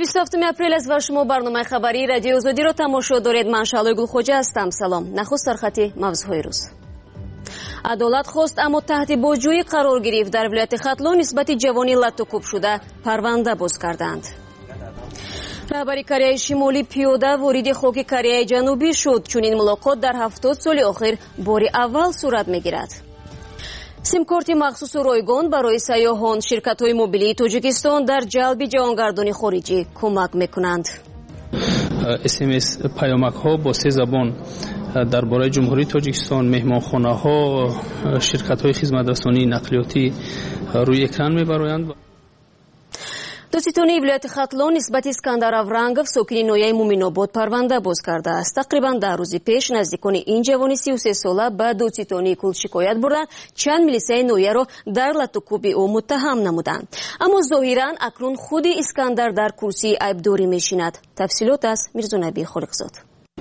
27 اپریل است و شما برنامه خبری رادیو آزادی را تماشا دارید. من شعله گلخوجه هستم. سلام. نخست در خط موضوعهای روز. عدالت خواست اما تحت بازجویی قرار گرفت. در ولایت ختلون نسبت جوانی لطوکوب شده پرونده باز کردند. رهبری کره شمالی پیاده وارد خاک کره جنوبی شد. چنین ملاقات در 70 سال آخر بار اول صورت میگیرد. سیمکارت مخصوص رایگان برای سیاحان. شرکت‌های موبیلی تاجیکستان در جلب جهانگردان خارجی کمک میکنند. SMS پیامک‌ها با 3 زبان درباره جمهوری تاجیکستان، مهمانخانه‌ها، شرکت‌های خدمت‌رسانی نقلیاتی روی اکران میبرند. دادستانی ولایت ختلون نسبت اسکندر افرنگов ساکن نویه مومن‌آباد پرونده باز کرده است. تقریبا 10 روز پیش نزدیکان این جوان 33 ساله به دادستانی کل شکایت بردند. چند میلیسای نویه را در لطوکوبی او متهم نمودند. اما ظاهراً اکنون خود اسکندر در کرسی عیبداری میشیند. تفصیلات از میرزا نبی خالقزاد.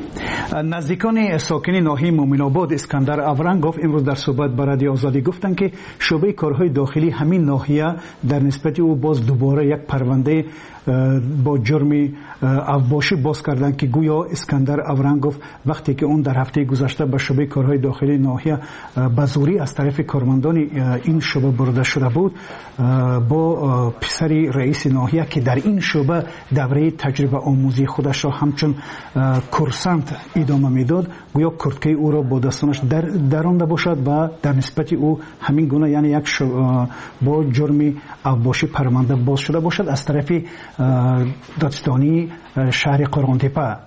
نزدیکان ساکن ناحیه مومن‌آباد اسکندر افرنگов امروز در صحبت با رادیو آزادی گفتند که شعبه کارهای داخلی همین ناحیه در نسبت او باز دوباره یک پرونده با جرم اوباشی باز کردن که گویا اسکندر افرنگov وقتی که اون در هفته گذشته به شعبه کارهای داخلی ناحیه به زوری از طرف کارمندان این شعبه برده شده بود، با پسری رئیس ناحیه که در این شعبه دوره تجربه آموزی خودش را همچون کورسانت ادامه میداد، گویا کرتکه او را با دستانش درانده باشد و در نسبت او همین گونه یعنی یک با جرم اوباشی پرونده باز شده باشد از طرف دادستانی شهر قرغانتپه.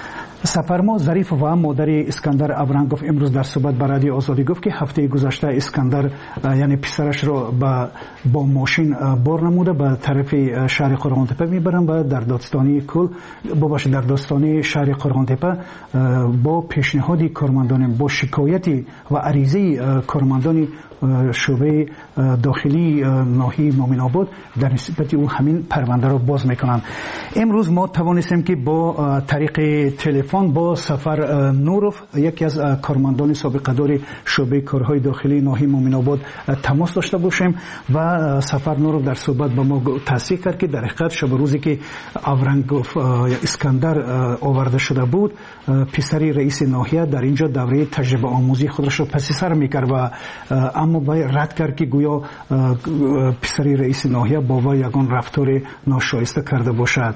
سفرما ظریف و مادر اسکندر افرنگov امروز در صحبت با رادیو آزادی گفت که هفته گذشته اسکندر یعنی پسرش را با ماشین بار نموده به طرف شهر قرغانتپه میبرن و در دادستانی کل در دادستانی شهر قرغانتپه با پیشنهاد کارمندان با شکایتی و عریضه کارمندان شعبه داخلی ناحیه مومن‌آباد در نسبت او همین پرونده را باز میکنند. امروز ما توانستیم که با طریق تلفن با سفر نوروف یکی از کارمندان سابقه دار شعبه کارهای داخلی ناحیه مومن‌آباد تماس داشته باشیم و سفر نوروف در صحبت با ما تصدیق کرد که در حقیقت شب روزی که افرنگov اسکندر آورده شده بود، پسری رئیس ناحیه در اینجا دوره تجربه آموزی خودش را پس سر میکرد و اما وی رد کرد که گویا پسری رئیس ناحیه با وی یگان رفتار ناشایسته کرده باشد.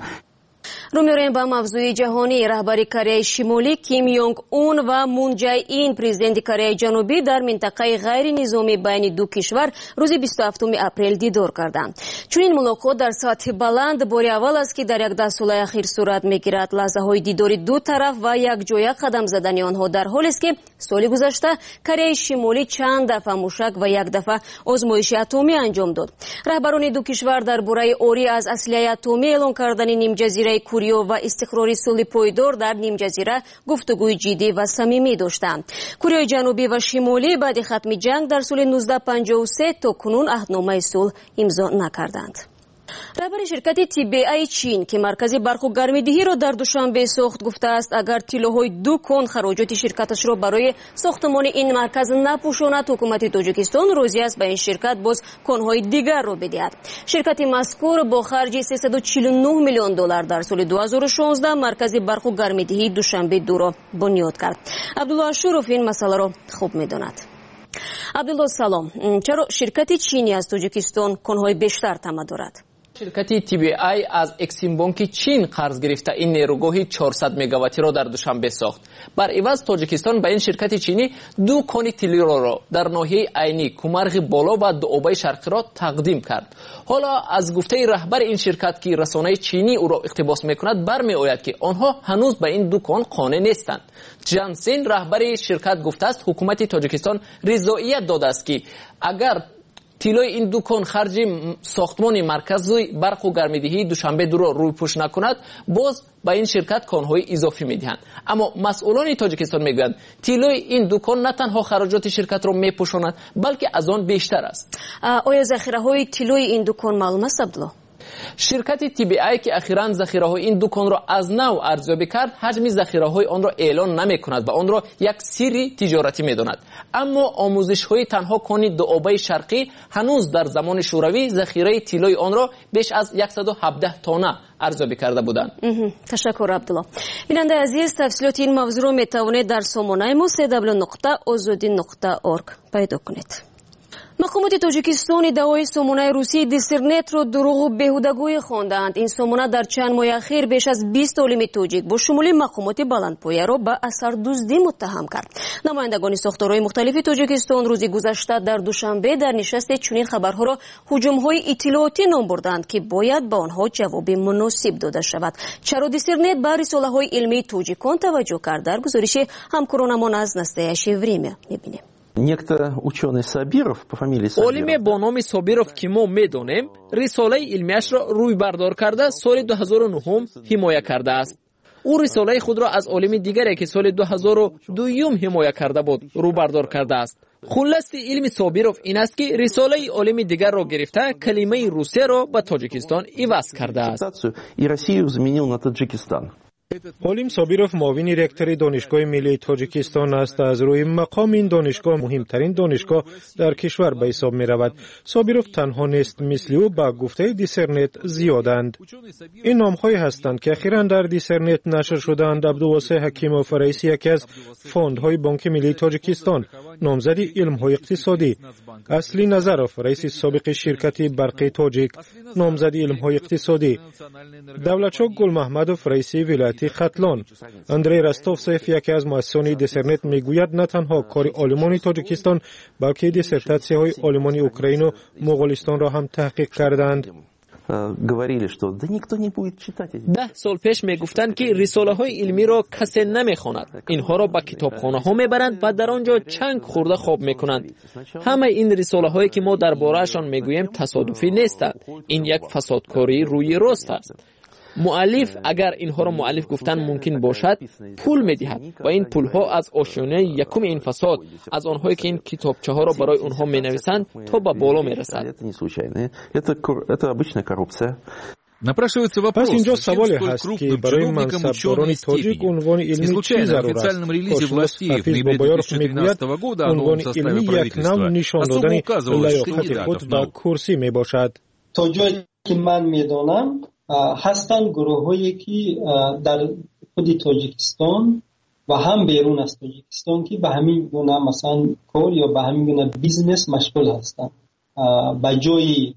رو می‌ریم با موضوع جهانی. رهبری کره شمالی کیم یونگ اون و مون جای این پرزیدنت کره جنوبی در منطقه غیر نظامی بین دو کشور روز 27 اپریل دیدار کردند. چون این ملاقات در سطح بلند بار اول است که در 10 سال اخیر صورت می‌گیرد. لحظه‌های دیداری دو طرف و یک جای قدم زدن آنها در حالی است که سال گذشته کره شمالی چند دفعه موشک و یک دفعه آزمایش اتمی انجام داد. رهبران دو کشور درباره اوری از اسلحه اتمی اعلان کردن نیم جزیره کوریا و استقرار صلح پایدار در نیم جزیره گفتگوی جدی و صمیمی داشتند. کره جنوبی و شمالی بعد ختم جنگ در سال 1953 تا کنون عهدنامه صلح امضا نکردند. رهبر شرکت TBI چین که مرکز برق و گرمایدهی را در دوشنبه ساخت گفته است اگر طلاهای 2 کن خراجات شرکتش را برای ساختمان این مرکز نپوشاند، حکومت تاجیکستان راضی است به این شرکت باز کنهای دیگر را بدهد. شرکت مذکور با خرج 349 میلیون دلار در سال 2016 مرکز برق و گرمایدهی دوشنبه 2 را بنیاد کرد. عبدالله اشورов این مسئله را خوب می‌داند. عبدالله سلام. چرا شرکت چینی از تاجیکستان کنهای بیشتر طمع دارد؟ شرکت TBI از اکسیم بانک چین قرض گرفته این نیروگاه 400 مگاواتی را در دوشنبه ساخت. بر عوض تاجیکستان به این شرکت چینی 2 کن طلا را در ناحیه عینی، کومرغ بالا و دوآبای شرقی را تقدیم کرد. حالا از گفته رهبر این شرکت که رسانه چینی او را اقتباس میکند برمی آید که آنها هنوز به این 2 کن قانع نیستند. جانسین رهبر شرکت گفته است حکومت تاجیکستان رضایت داده است که اگر طلای این 2 کن خرج ساختمان مرکز برق و گرمایدهی دوشنبه 2 را روی پوش نکند، باز با این شرکت کانهای اضافی میدهند. اما مسئولان تاجیکستان میگویند طلای این 2 کن نه تنها خراجات شرکت را میپوشاند بلکه از آن بیشتر است. آیا ذخیره های طلای این 2 کن معلوم است عبدالله؟ شرکت TBI که اخیراً ذخیره‌های این دکان را از نو ارزیابی کرد، حجم ذخیره‌های آن را اعلان نمی‌کند و آن را یک سری تجارتی می‌داند. اما آموزش‌های تنها کانی دؤابه شرقی هنوز در زمان شوروی ذخیره طلای آن را بیش از 117 تانه ارزیابی کرده بودند. تشکر عبدالله. بیننده عزیز، تفصیلات این موضوع را می‌توانید در سامانه ما www.azadi.org پیدا کنید. مقامات تاجیکستان دعوای سامانه روسی دیسرنت را دروغ و بیهودگویی خواندند. این سامانه در چند ماه اخیر بیش از 20 عالم تاجیک با شمول مقامات بلندپایه را به اثردوزی متهم کرد. نمایندگان ساختارهای مختلف تاجیکستان روز گذشته در دوشنبه در نشست چنین خبرها را هجوم‌های اطلاعاتی نام بردند که باید به آنها جواب مناسب داده شود. چرا دیسرنت به رساله‌های علمی تاجیکان توجه کرد؟ در گزارش همکارانمان از نستایش وریمه می‌بینیم. عالم با نام صابیروف که ما می‌دانیم رساله علمیش را روی بردار کرده سال 2009 حمایت کرده است. او رساله خود را از عالم دیگری که سال 2002 حمایت کرده بود رو بردار کرده است. خلاصه علم صابیروف این است که رساله عالم دیگر را گرفته کلمه روسیه را به تاجیکستان عوض کرده است. عالم صابیروف معاون رکتور دانشگاه ملی تاجیکستان است. از روی مقام این دانشگاه مهمترین دانشگاه در کشور به حساب می رود. صابیروف تنها نیست، مثل او به گفته دیسرنت زیادند. این نام‌هایی هستند که اخیراً در دیسرنت نشر شدند. عبدالواسع حکیموف رئیس یکی از فاندهای بانک ملی تاجیکستان، نامزد علم‌های اقتصادی، اصلی نظروف رئیس سابق شرکت برق تاجیک، نامزد علم‌های اقتصادی، دولتچوک گل محمدوف رئیس ولایت خطلان، اندری رستوفسف یکی از مؤسسان دیسرنت میگوید نه تنها کار عالمان تاجیکستان بلکه دیسرتاسی‌های عالمان اوکراین و مغولستان را هم تحقیق کردند. 10 سال پیش میگفتند که رساله های علمی را کسی نمیخواند. اینها را به کتابخانه ها میبرند و در آنجا چند خورده خواب میکنند. همه این رساله هایی که ما درباره‌شان میگوییم تصادفی نیستند. این یک فسادکاری روی راست است. مؤلف اگر اینها را مؤلف گفتن ممکن باشد پول میدهد و این پول ها از آشیانه یکم این فساد از آنهایی که این کتابچه ها را برای آنها می نویسند تا به بالا می رسد. پس اینجا سوالی هست که برای منصبداران تاجیک عنوان علمی چی ضرور است؟ کارشناس حفیظ بابایارف میگوید عنوان علمی یک نوع نشان دادن لیاقت خود به کرسی می باشد. تا جایی که من میدانم هستند گروه هایی که در خود تاجیکستان و هم بیرون از تاجیکستان که به همین گونه مثلا کار یا به همین گونه بیزنس مشغول هستند. به جای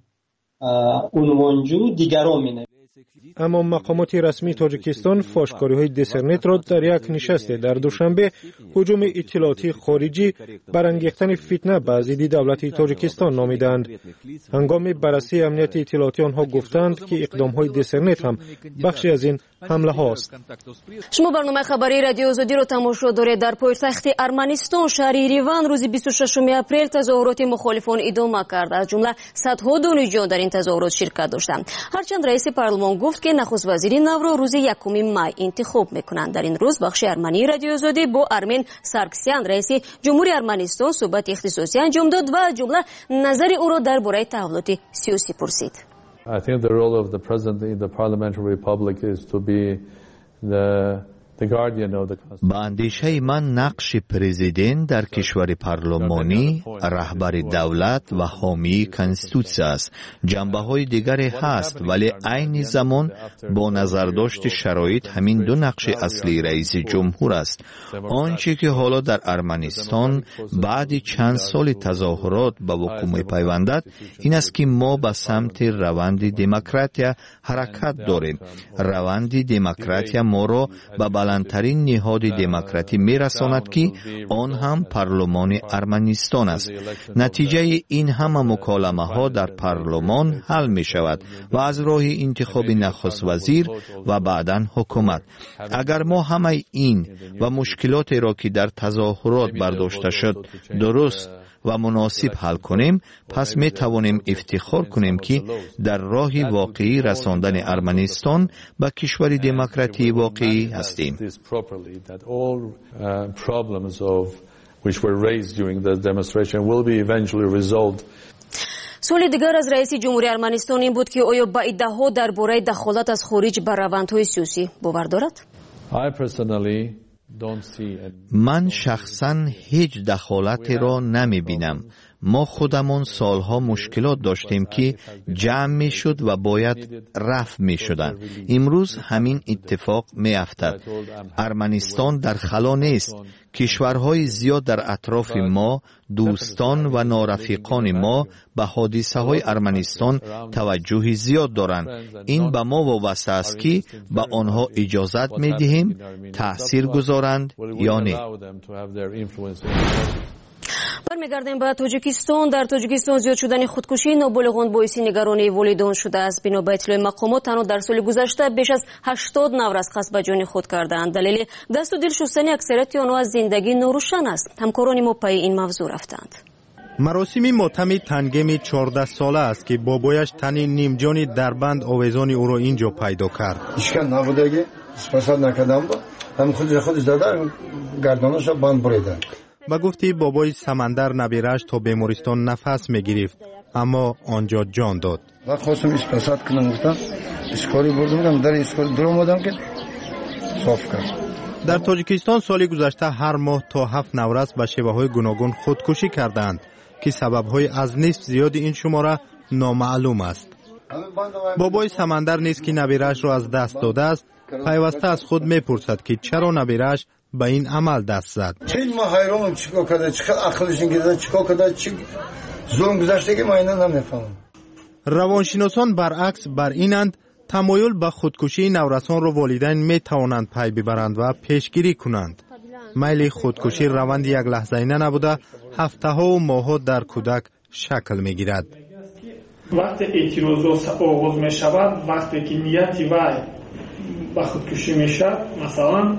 عنوانجو دیگران می نویسند. اما مقامات رسمی تاجیکستان فاشکاری‌های دیسرنت را در یک نشست در دوشنبه هجوم اطلاعاتی خارجی برانگیختن فتنه به ضد دولت تاجیکستان نامیدند. هنگام بررسی امنیت اطلاعاتی آنها گفتند که اقدام‌های دیسرنت هم بخشی از این حمله هاست. شما برنامه خبری رادیو آزادی را تماشا دارید. در پایتخت ارمنستان شهر یریوان روز 26 اپریل تظاهرات مخالفان ادامه کرد. از جمله صدها دانشجو در این تظاهرات شرکت داشتند. هرچند رئیس پارلمان گفت که نخست وزیر نو را روز 1 می انتخاب میکنند. در این روز بخش ارمنی رادیو آزادی با ارمن سارکسیان رئیس جمهوری ارمنستان صحبت اختصاصی انجام داد و از جمله نظر او را درباره تحولات سیاسی پرسید. I think the role of the president in the parliamentary republic is to be the guardian of the constitution. با اندیشه من نقش پرزیدنت در کشور پارلمانی رهبر دولت و حامی کنستیتوسیه است. جنبه‌های دیگری هست ولی عین زمان با نظرداشت شرایط همین دو نقش اصلی رئیس جمهور است. آنچه که حالا در ارمنستان بعد چند سال تظاهرات به وقوع می‌پیوندد این است که ما به سمت روند دموکراتیا حرکت داریم. روند دموکراتیا ما را به بلندترین نهاد دموکراتی میرساند که آن هم پارلمان ارمنستان است. نتیجه این همه مکالمه ها در پارلمان حل می شود و از راه انتخاب نخست وزیر و بعداً حکومت. اگر ما همه این و مشکلات را که در تظاهرات برداشته شد درست و مناسب حل کنیم پس می توانیم افتخار کنیم که در راه واقعی رساندن ارمنستان به کشور دموکراتی واقعی هستیم. سوال دیگر از رئیس جمهوری ارمنستان این بود که آیا با ادعاها درباره دخالت از خارج بر روندهای سیاسی باور دارد؟ من شخصا هیچ دخالتی را نمی بینم. ما خودمان سالها مشکلات داشتیم که جمع می شد و باید رفع می شدن. امروز همین اتفاق می افتد. ارمنستان در خلا نیست. کشورهای زیاد در اطراف ما، دوستان و نارفیقان ما به حادثه های ارمنستان توجه زیاد دارند. این به ما وابسته است که به آنها اجازت می دهیم تأثیر گذارند یا نه. برمیگردیم به تاجیکستان. در تاجیکستان زیاد شدن خودکشی نابالغان باعث نگرانی والیدان شده است. بنا به اطلاع مقامات تنها در سال گذشته بیش از 80 نفر از قصد به جان خود کردند. دلیل دست و دل شستن اکثریت آنها از زندگی ناروشن است. همکاران ما پی این موضوع رفتند. مراسم ماتم تنگم 14 ساله است که بابایش تن نیمجانی در بند آویزان او را اینجا پیدا کرد. اشکال نبوده، اسپاسات نکردم، هم خودش دادن گردنش را بند بریدن. با گفتی بابای سمندر نبیرش تا بیمارستان نفس میگرفت، اما آنجا جان داد. و خواستم اسپاسات کنم، گفتم اسکاری بردم، در اسکاری درم آدم که صاف کرد. در تاجیکستان سالی گذشته هر ماه تا 7 نورس به شیوه‌های گوناگون خودکشی کردند که سبب‌های از نصف زیاد این شماره نامعلوم است. بابای سمندر نیز که نبیرش را از دست داده است، پیوسته از خود میپرسد که چرا نبیرش به این عمل دست زد. چیز ما حیرانم چیکار کرده، چقدر عقلش گرفته، چیکار کرده، چی ظلم گذشته که ما اینا نمیفهمم. روانشناسان برعکس بر اینند تمایل به خودکشی نورسان را والدین می توانند پی ببرند و پیشگیری کنند. میل خودکشی روند یک لحظه نبوده، هفته‌ها و ماه‌ها در کودک شکل میگیرد. وقتی اعتراض آغاز می شود، وقتی که نیتی وای به خودکشی می شود، مثلا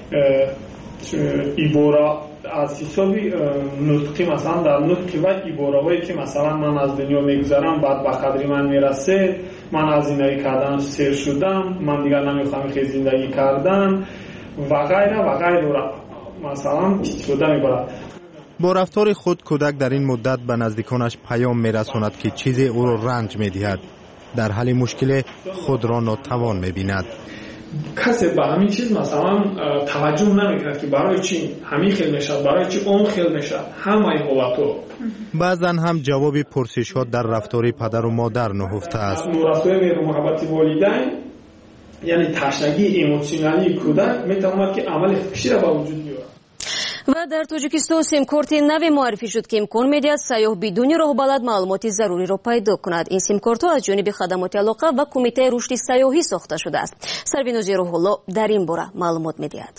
عبارت از حسابی نطقی، مثلا در نطقی و عباره‌هایی که مثلا من از دنیا میگذرم، بعد به قدری من میرسه، من از زندگی کردن سیر شدم، من دیگر نمیخوام که زندگی کردن و غیره و غیره، مثلا شده میبرد. با رفتار خود کودک در این مدت به نزدیکانش پیام میرساند که چیزی او را رنج میدهد. در حل مشکل خود را ناتوان میبیند. کسی به همین چیز مثلا توجه نمیکرد که برای چی همین خیل میشد، برای چی اون خیل میشد، همه حالتو. بعضا هم جواب پرسش ها در رفتار پدر و مادر نهفته است. رفتار مهر محبت والدین یعنی تشنگی ایموشنالی کودک میتواند که عمل خودکشی را به وجود بیاورد. و در تاجیکستان سیم کارت نوی معرفی شد که امکان میدهد سیاح بدون راه بلد معلومات ضروری را پیدا کند. این سیم کارت از جانب خدمات علاقه و کمیته رشد سیاحی ساخته شده است. سرویناز روح الله در این باره معلومات میدهد.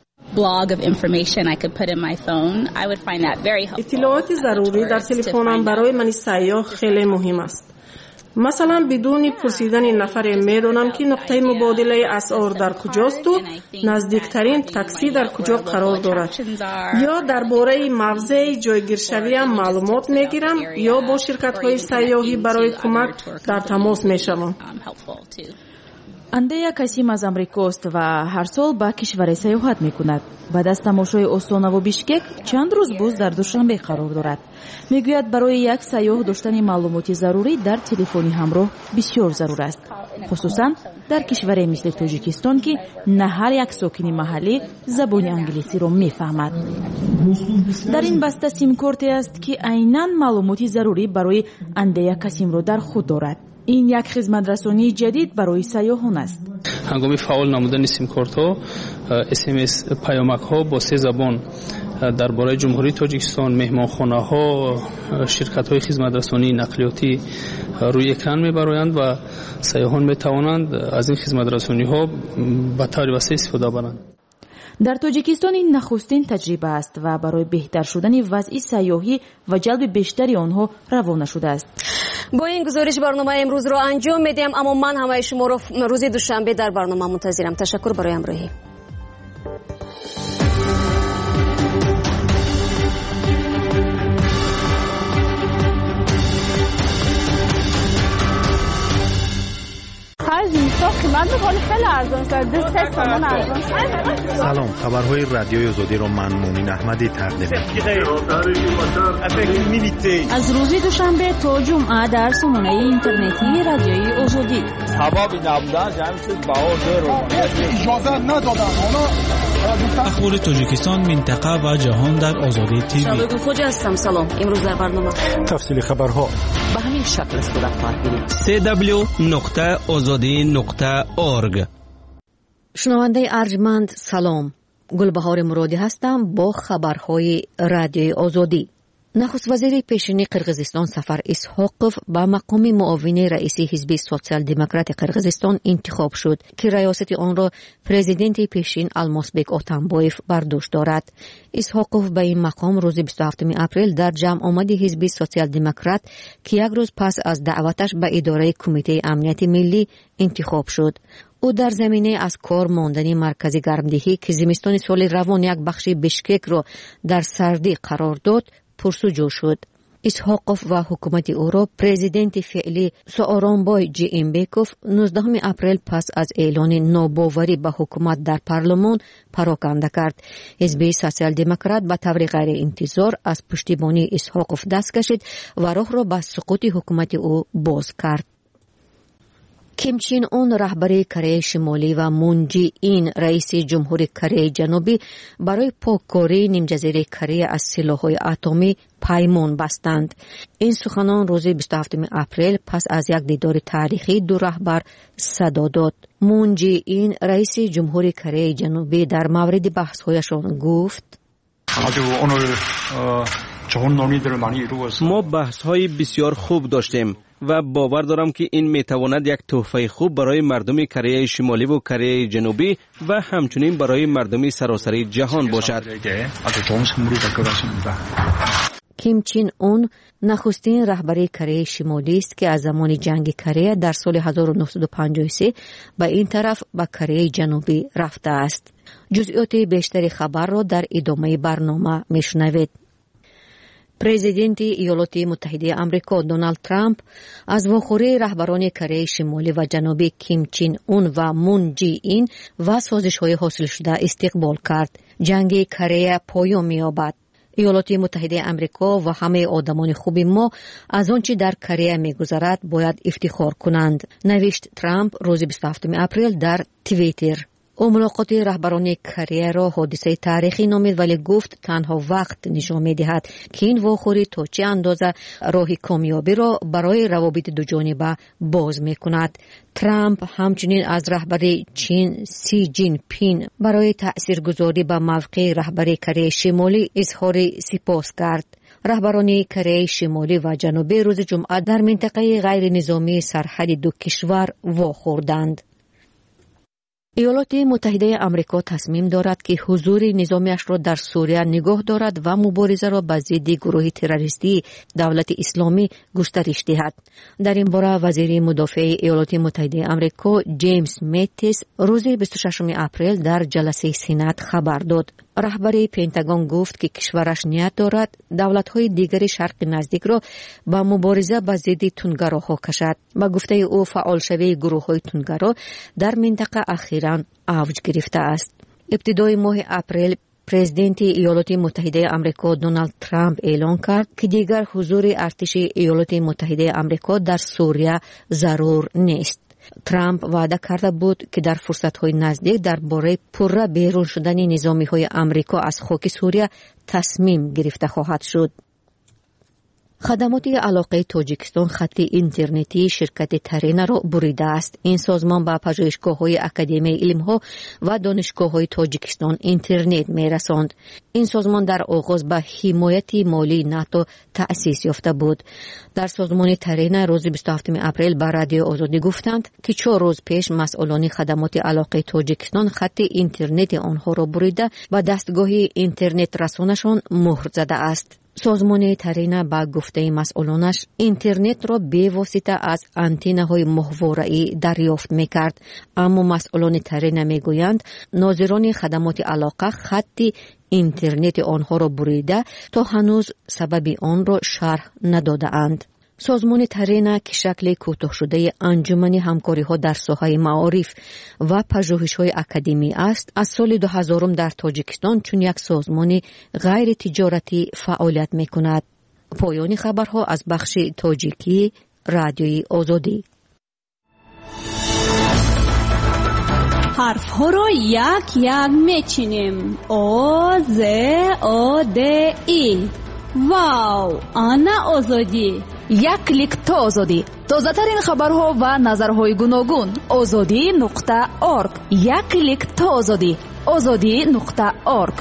اطلاعات ضروری در تلفنم برای من سیاح خیلی مهم است. مثلا بدون پرسیدن نفر میدونم که نقطه مبادله اسعار در کجاست و نزدیکترین تاکسی در کجا قرار دارد، یا درباره موضع جایگیرشوی معلومات میگیرم یا با شرکت‌های سیاحی برای کمک در تماس میشوم. اندیا کاسیم از امریکاست و هر سال به کشور سیاحت میکند. بعد از تماشای استانا و بیشکک چند روز باز در دوشنبه قرار دارد. میگوید برای یک سیاح داشتن معلومات ضروری در تلفنی همراه بسیار ضرور است، خصوصا در کشوری مثل تاجیکستان که نه هر یک ساکن محلی زبان انگلیسی را میفهمد. در این بسته سیم کارتی است که عیناً معلومات ضروری برای اندیا کاسیم را در خود دارد. این یک خدمت رسانی جدید برای سیاحان است. هنگام فعال نمودن سیم کارت ها، SMS پیامک ها با 3 زبان درباره جمهوری تاجیکستان، مهمانخانه ها، شرکت های خدمت رسانی نقلیاتی روی اکران میبرند و سیاحان میتوانند از این خدمت رسانی ها به طور وسیع استفاده برند. در تاجیکستان این نخستین تجربه است و برای بهتر شدن وضع سیاحی و جلب بیشتری آنها روانه شده است. با این گزارش برنامه امروز را انجام میدیم، اما من همه شما را روز دوشنبه در برنامه منتظرم. تشکر برای همراهی. هر من می‌خوام خیلی ارزان شده 3 تومن ارزان شده. سلام، خبرهای رادیوی آزادی رو من مومین احمدی تقدیم می‌کنم. از روز دوشنبه تا جمعه در سامانه اینترنتی رادیوی آزادی. اجازه ندادن اخبار تاجیکستان، منطقه و جهان در آزادی تیوی. شبکه خوج هستم. سلام. امروز در برنامه تفصیل خبرها به همین شکل صورت خواهد گرفت. www.azadi.org. شنونده ارجمند سلام. گلبهار مرادی هستم با خبرهای رادیوی آزادی. نخست وزیر پیشین قرقیزستان سفر اسحاقوف به مقام معاون رئیس حزب سوسیال دموکرات قرقیزستان انتخاب شد که ریاست آن را پرزیدنت پیشین المازبک اتنبایف بر دوش دارد. اسحاقوف به این مقام روز 27 اپریل در جمع آمد حزب سوسیال دموکرات که یک روز پس از دعوتش به اداره کمیته امنیت ملی انتخاب شد. او در زمینه از کار ماندن مرکز گرمدهی که زمستان سال روان یک بخش بشکک را در سردی قرار داد پرسجو شد. اسحاقوف و حکومت او را پرزیدنت فعلی سوارانبای جیمبکوف 19 اپریل پس از اعلان ناباوری به حکومت در پارلمان پراکنده کرد. حزب سوسیال دموکرات به طور غیر انتظار از پشتیبانی اسحاقوف دست کشید و راه را به سقوط حکومت او باز کرد. کیم چین اون رهبر کره شمالی و مون جی این رئیس جمهور کره جنوبی برای پاککاری نیمجزیره کره از سلاح‌های اتمی پیمان بستند. این سخنان روز 27 اپریل پس از یک دیدار تاریخی دو رهبر صدا داد. مون جی این رئیس جمهور کره جنوبی در مورد بحث‌هایشان گفت: ما بحث‌های بسیار خوب داشتیم و باور دارم که این میتواند یک تحفه خوب برای مردم کره شمالی و کره جنوبی و همچنین برای مردم سراسر جهان باشد. کیم چین اون نخستین رهبر کره شمالی است که از زمان جنگ کره در سال 1953 به این طرف به کره جنوبی رفته است. جزئیات بیشتر خبر را در ادامه برنامه میشنوید. پرزیدنت ایالات متحده آمریکا دونالد ترامپ از واخوری رهبران کره شمالی و جنوبی کیم چین اون و مون جی این و سازش‌های حاصل شده استقبال کرد. جنگ کره پایان می‌یابد. ایالات متحده آمریکا و همه آدمان خوب ما از آنچه در کره می‌گذرد باید افتخار کنند، نوشت ترامپ روز 27 اپریل در توییتر. او ملاقات رهبران کره را حادثه تاریخی نامید ولی گفت تنها وقت نشان می‌دهد که این واخوری تا چه اندازه راه کامیابی را برای روابط دو جانبه باز می‌کند. ترامپ همچنین از رهبر چین سی جین پین برای تأثیرگذاری به موقع رهبر کره شمالی اظهار سپاس کرد. رهبران کره شمالی و جنوبی روز جمعه در منطقه غیر نظامی سرحد دو کشور واخوردند. ایالات متحده آمریکا تصمیم دارد که حضور نظامیش را در سوریه نگاه دارد و مبارزه را به ضد گروه تروریستی دولت اسلامی گسترش دهد. در این باره وزیر مدافع ایالات متحده آمریکا جیمز ماتیس روز 26 اپریل در جلسه سنات خبر داد. رهبر پنتاگون گفت که کشورش نیت دارد دولت‌های دیگر شرق نزدیک را با مبارزه با ضد تندگراها کشد. با گفته او فعالشوی گروه‌های تندگرا در منطقه اخیراً اوج گرفته است. ابتدای ماه اپریل پرزیدنت ایالات متحده آمریکا دونالد ترامپ اعلان کرد که دیگر حضور ارتش ایالات متحده آمریکا در سوریه ضرور نیست. ترامپ وعده کرده بود که در فرصت‌های نزدیک درباره پرره بیرون شدن نظامی‌های آمریکا از خاک سوریه تصمیم گرفته خواهد شد. خدمات علاقه تاجیکستان خط اینترنتی شرکت ترینا را بریده است. این سازمان به پژوهشگاه‌های اکادمی علم‌ها و دانشگاه‌های تاجیکستان اینترنت می‌رساند. این سازمان در آغاز به حمایت مالی ناتو تأسیس یافته بود. در سازمان ترینا روز 27 اپریل به رادیو آزادی گفتند که 4 روز پیش مسئولان خدمات علاقه تاجیکستان خط اینترنت آنها را بریده و دستگاه اینترنت رسانشان مهر زده است. سازمان ترینا با گفته مسئولانش اینترنت را به واسطه از آنتن‌های ماهواره‌ای دریافت می‌کرد، اما مسئولان ترینا می‌گویند ناظران خدمات علاقه خط اینترنت آنها را بریده تا هنوز سبب آن را شرح نداده‌اند. سازمان ترینه که شکل کوتاه شده انجمن همکاری‌ها در ساحه معارف و پژوهش‌های اکادمی است، از سال 2000 در تاجیکستان چون یک سازمان غیر تجارتی فعالیت می‌کند. پایان خبرها از بخش تاجیکی رادیوی آزادی. حرف ها را یک یک میچینیم. او ز او د ای. واو، آنا آزادی. یک کلیک تا آزادی. تازه ترین خبرها و نظرهای گوناگون. azadi.org. یک کلیک تا آزادی. azadi.org.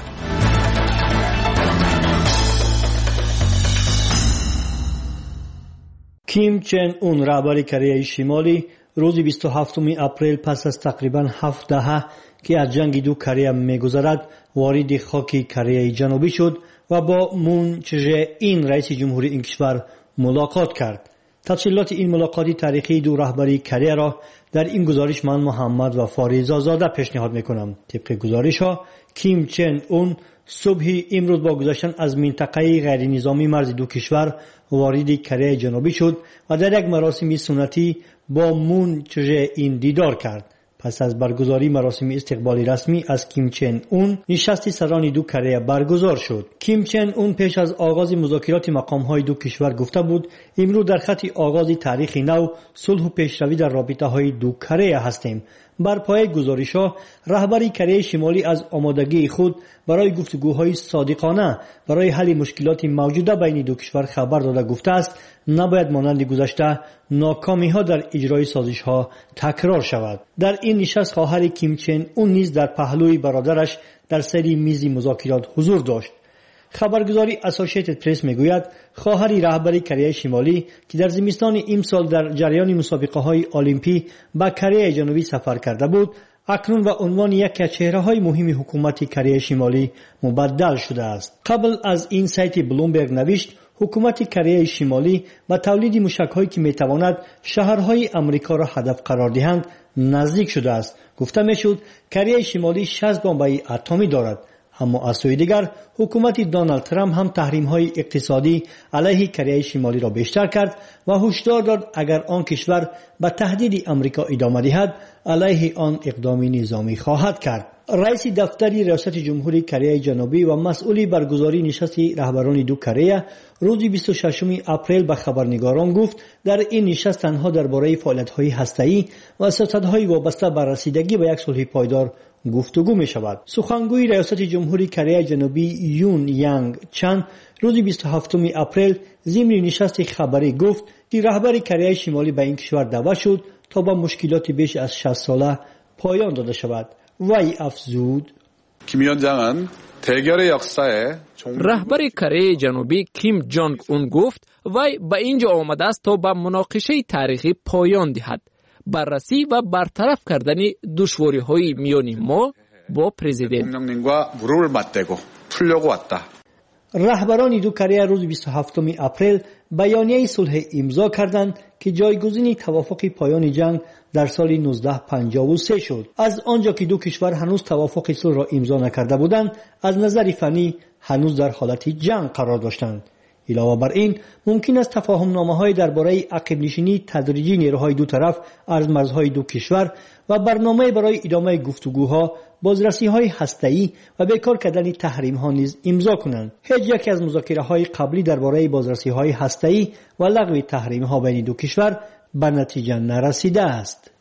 کیم چن اون رهبر کره شمالی روز 27 اپریل پس از تقریبا 7 دهه که از جنگ دو کره می‌گذرد وارد خاک کره جنوبی شد و با مون چه این رئیس جمهوری این کشور ملاقات کرد. تفصیلات این ملاقات تاریخی دو رهبری کره را در این گزارش من محمد و فاریزا زاده پیشنهاد میکنم. طبق گزارش ها کیم چن اون صبح امروز با گذشتن از منطقه غیر نظامی مرز دو کشور وارد کره جنوبی شد و در یک مراسم سنتی با مون چه این دیدار کرد. پس از برگزاری مراسم استقبالی رسمی از کیم چن اون، نشست سران دو کره برگزار شد. کیم چن اون پیش از آغاز مذاکرات مقام‌های دو کشور گفته بود امروز در خط آغاز تاریخ نو، صلح و پیشروی در رابطه‌های دو کره هستیم. بر پایه گزارش‌ها رهبری کره شمالی از آمادگی خود برای گفتگوهای صادقانه برای حل مشکلات موجوده بین دو کشور خبر داده گفته است نباید مانند گذشته ناکامی‌ها در اجرای سازش‌ها تکرار شود. در این نشست خواهر کیم چن اون نیز در پهلوی برادرش در سر میز مذاکرات حضور داشت. خبرگزاری اسوسییتد پرس میگوید خواهر رهبری کره شمالی که در زمستان امسال در جریان مسابقه‌های المپی به کره جنوبی سفر کرده بود، اکنون و عنوان یکی از چهره‌های مهم حکومت کره شمالی مبدل شده است. قبل از این سایت بلومبرگ نوشت حکومت کره شمالی با تولید موشک‌هایی که می‌تواند شهرهای آمریکا را هدف قرار دهند نزدیک شده است. گفته می‌شد کره شمالی 60 بمب اتمی دارد. اما از سوی دیگر حکومت دونالد ترامپ هم تحریم‌های اقتصادی علیه کره شمالی را بیشتر کرد و هشدار داد اگر آن کشور به تهدید آمریکا ادامه دهد علیه آن اقدام نظامی خواهد کرد. رئیس دفتر ریاست جمهوری کره جنوبی و مسئول برگزاری نشست رهبران دو کره روز 26 اپریل به خبرنگاران گفت در این نشست تنها درباره فعالیت‌های هسته‌ای و سیاست‌های وابسته به رسیدگی به یک صلح پایدار گفتگو می شود. سخنگوی ریاست جمهوری کره جنوبی یون یانگ چان روز 27 اپریل ضمن نشست خبری گفت که رهبر کره شمالی به این کشور دعوت شد تا با مشکلات بیش از 60 ساله پایان داده شود. وی افزود رهبر کره جنوبی کیم جونگ اون گفت وی به اینجا آمده است تا به مناقشه تاریخی پایان دهد، بررسی و برطرف کردن دشواری‌های میان ما با پرزیدنت. رهبران دو کره روز 27 اپریل بیانیه صلح امضا کردند که جایگزین توافق پایان جنگ در سال 1953 شد. از آنجا که دو کشور هنوز توافق صلح را امضا نکرده بودند، از نظر فنی هنوز در حالت جنگ قرار داشتند. علاوه بر این ممکن است تفاهم‌نامه‌های درباره عقب نشینی تدریجی نیروهای دو طرف از مرزهای دو کشور و برنامه برای ادامه گفتگوها، بازرسی‌های هسته‌ای و بیکار کردن تحریم‌ها نیز امضا کنند. هیچ یک از مذاکره‌های قبلی درباره بازرسی‌های هسته‌ای و لغو تحریم‌ها بین دو کشور به نتیجه نرسیده است.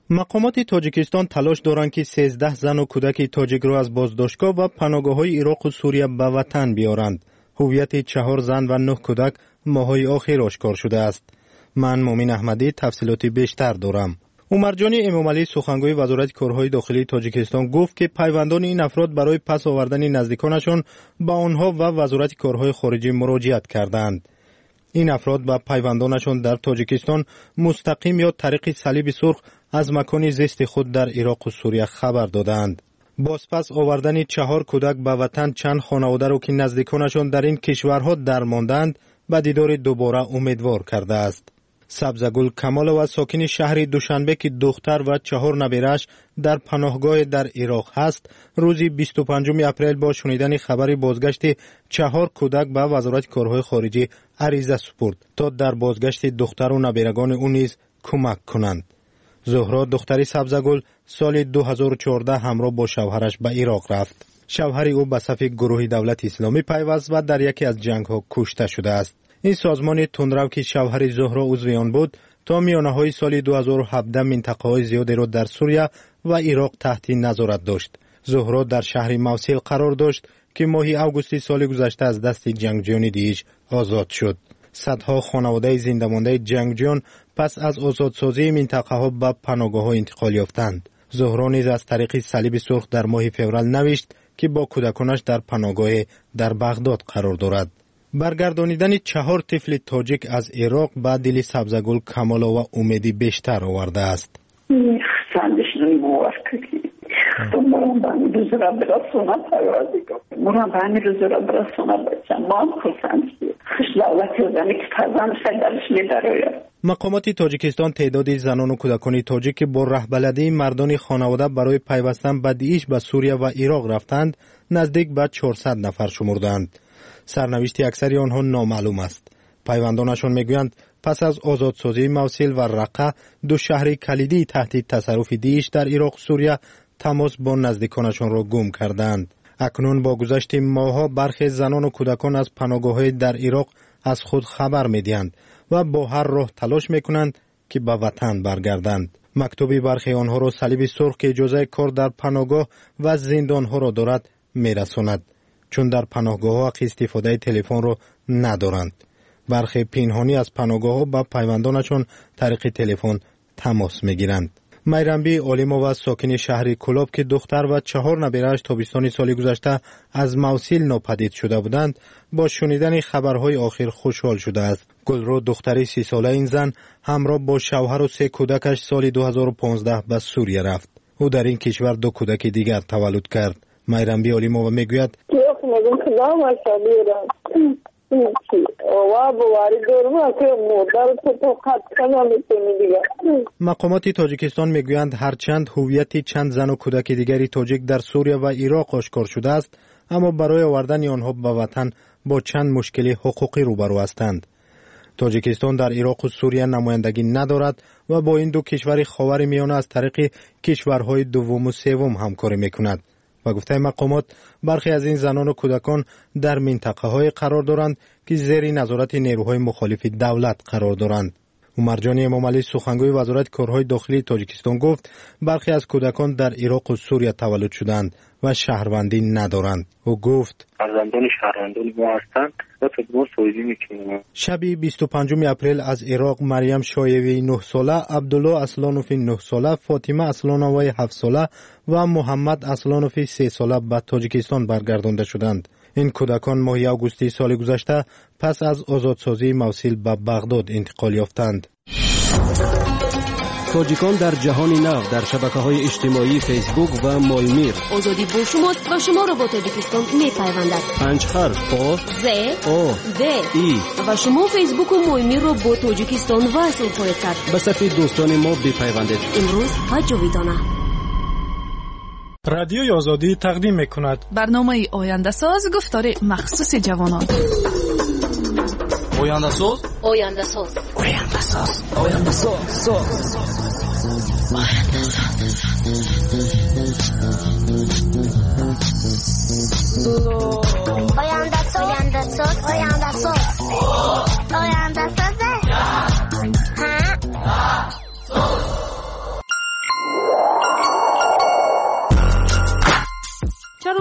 مقامات تاجیکستان تلاش دارند که 13 زن و کودک تاجیک را از بازداشتگاه و پناهگاه‌های عراق و سوریه به وطن بیارند. هویت 4 زن و 9 کودک ماه‌های آخر آشکار شده است. من مومن احمدی تفصیلات بیشتر دارم. عمرجانی امامعلی سخنگوی وزارت کارهای داخلی تاجیکستان گفت که پیوندان این افراد برای پس آوردن نزدیکانشان با آنها و وزارت کارهای خارجی مراجعت کردند. این افراد با پیوندانشان در تاجیکستان مستقیم یا طریق صلیب سرخ از مکان زیست خود در عراق و سوریه خبر دادند. بازپس آوردن 4 کودک به وطن چند خانواده را که نزدیکانشان در این کشورها درماندند به دیدار دوباره امیدوار کرده است. سبزگل کمالова ساکن شهر دوشنبه که دختر و 4 نبیرش در پناهگاه در عراق هست، روز 25 اپریل با شنیدن خبر بازگشت 4 کودک به وزارت کارهای خارجی عریضه سپرد تا در بازگشت دختر و نبیرگان او نیز کمک کنند. زهرا دختری سبزگل سال 2014 همراه با شوهرش به عراق رفت. شوهر او به صف گروه دولت اسلامی پیوست و در یکی از جنگ‌ها کشته شده است. این سازمان تندرو که شوهر زهرا عضو آن بود تا میانه‌های سال 2017 منطقه‌های زیادی را در سوریه و عراق تحت نظارت داشت. زهرا در شهر موصل قرار داشت که ماه اوگوست سال گذشته از دست جنگجویان داعش آزاد شد. صدها خانواده زنده مانده جنگجویان پس از آزادسازی منطقه‌ها به پناهگاه‌ها انتقال یافتند. زهرا نیز از طریق صلیب سرخ در ماه فوریه نوشت که با کودکانش در پناهگاه در بغداد قرار دارد. برگردانیدن 4 طفل تاجیک از عراق به دل سبزگل کمالova امیدی بیشتر آورده است. مقامات تاجیکستان تعداد زنان و کودکان تاجیک با رهبلدی مردان خانواده برای پیوستن به داعش به سوریه و عراق رفتند نزدیک به 400 نفر شمردند. سرنوشت اکثر آنها نامعلوم است. پیوندانشان میگویند پس از آزادسازی موصل و رقه، 2 شهر کلیدی تحت تصرف داعش در عراق و سوریه، تماس با نزدیکانشان را گم کردند. اکنون با گذشت ماه‌ها برخی زنان و کودکان از پناهگاه‌های در عراق از خود خبر می‌دهند و با هر راه تلاش می‌کنند که به وطن برگردند. مکتوب برخی آنها را صلیب سرخ که اجازه کار در پناهگاه و زندان‌ها را دارد می‌رساند، چون در پناهگاه‌ها استفاده تلفن را ندارند. برخی پنهانی از پناهگاه‌ها با پیوندانشان طریق تلفن تماس می‌گیرند. میرنبی عالمova ساکن شهر کلاب که دختر و 4 نبیره‌اش تابستان سال گذشته از موصل ناپدید شده بودند، با شنیدن خبرهای آخر خوشحال شده است. گلرو دختری 30 ساله این زن همراه با شوهر و 3 کودکش سال 2015 به سوریه رفت. او در این کشور 2 کودک دیگر تولد کرد. میرنبی عالمova میگوید مقامات تاجیکستان میگویند هرچند هویت چند زن و کودک دیگری تاجیک در سوریه و عراق آشکار شده است، اما برای آوردن آنها به وطن با چند مشکل حقوقی روبرو هستند. تاجیکستان در عراق و سوریه نمایندگی ندارد و با این 2 کشور خاورمیانه از طریق کشورهای دوم و سوم همکاری میکند. و گفته مقامات برخی از این زنان و کودکان در منطقه‌های قرار دارند که زیر نظارت نیروهای مخالف دولت قرار دارند. عمرجانی امامعلی سخنگوی وزارت کارهای داخلی تاجیکستان گفت برخی از کودکان در عراق و سوریه تولد شدند و شهروندی ندارند. او گفت فرزندان شهروندان ما هستند و تدبیر سازی میکنیم. شب 25 اپریل از عراق مریم شایوی 9 ساله، عبدالله اصلانوف 9 ساله، فاطمه اصلانوی 7 ساله و محمد اصلانوف 3 ساله به تاجیکستان برگردانده شدند. این کودکان ماه اوگوست سال گذشته پس از آزادسازی موصل به بغداد انتقال یافتند. تاجیکان در جهان نو در شبکه‌های اجتماعی فیسبوک و مایمیر. آزادی با شماست و شما را با تاجیکستان می‌پیوندد. 5 حرف آ ز او د ای و شما فیسبوک و مایمیر را با تاجیکستان وصل خواهید کرد. به صف دوستان ما بپیوندید. امروز و جاویدانه. رادیوی آزادی تقدیم می‌کند برنامه آینده ساز گفتار مخصوص جوانان. آینده ساز آینده ساز آینده ساز آینده ساز آینده ساز آینده ساز آینده ساز آینده ساز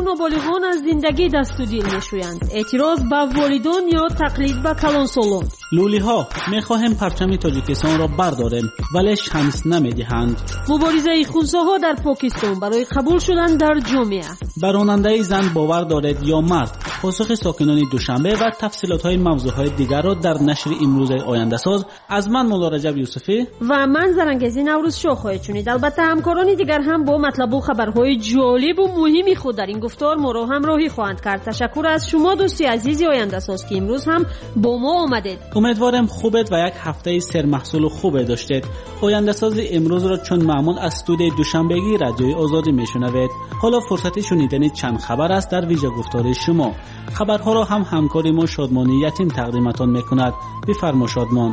نابالغان از زندگی دست و دیل میشویند. اعتراض با والدان یا تقلید به کلانسالان. لولی ها میخواهیم پرچم تاجیکستان را برداریم ولی شانس نمیدهند. مبارزه خونساها در پاکستان برای قبول شدن در جامعه. براننده زن باور دارد یا مرد؟ پاسخ ساکنان دوشنبه و تفصیلات های موضوعهای دیگر را در نشر امروز آینده ساز از من مولا رجب یوسفی و من زرنگزی نوروز شو خواهید شنید. البته همکاران دیگر هم با مطلب و خبرهای جالب و مهمی خود در این گفتار ما را همراهی خواهند کرد. تشکر از شما دوستی عزیز آینده ساز که امروز هم با ما آمدید. امیدوارم خوبت و یک هفته سرمحصول خوب داشتید. آینده ساز امروز را چون معمول از استودیوی دوشنبگی رادیوی آزادی میشنوید. حالا فرصت شنیدن چند خبر است در ویژه گفتار شما. خبرها را هم همکاری ما شادمانی یتیم تقدیمتان میکند. بفرما شادمان.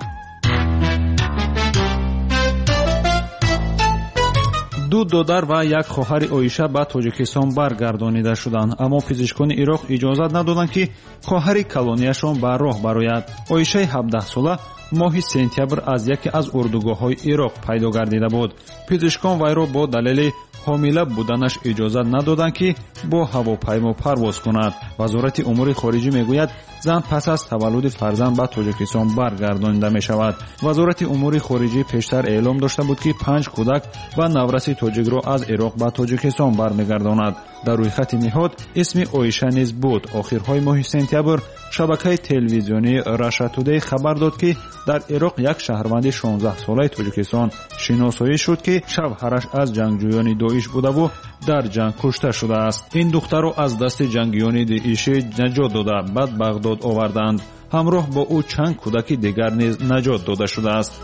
دو دودر و یک خواهر اویشه به تاجیکستان برگردانیده شدند، اما پزشکان عراق اجازت ندادند که خواهر کلونیشان به راه براید. اویشه 17 ساله ماهی سپتامبر از یکی از اردوگاه‌های عراق پیدا گردیده بود. پزشکان وی را با دلیل حامله بودنش اجازت ندادند که با هواپیما پرواز کند. وزارت امور خارجه میگوید زن پس از تولد فرزند به تاجیکستان برگردانیده می شود. وزارت امور خارجه پیشتر اعلام داشته بود که 5 کودک و نورس تاجیک را از عراق به تاجیکستان برمیگرداند. در روی خط نهاد اسم اویشه نیز بود. آخرهای ماه سپتامبر شبکه تلویزیونی رشا تودی خبر داد که در عراق یک شهروند 16 ساله تاجیکستان شناسایی شد که شوهرش از جنگجویان داعش بوده و در جنگ کشته شده است. این دختر را از دست جنگیان داعش نجات داده بعد بغداد آوردند. همراه با او چند کودک دیگر نیز نجات داده شده است.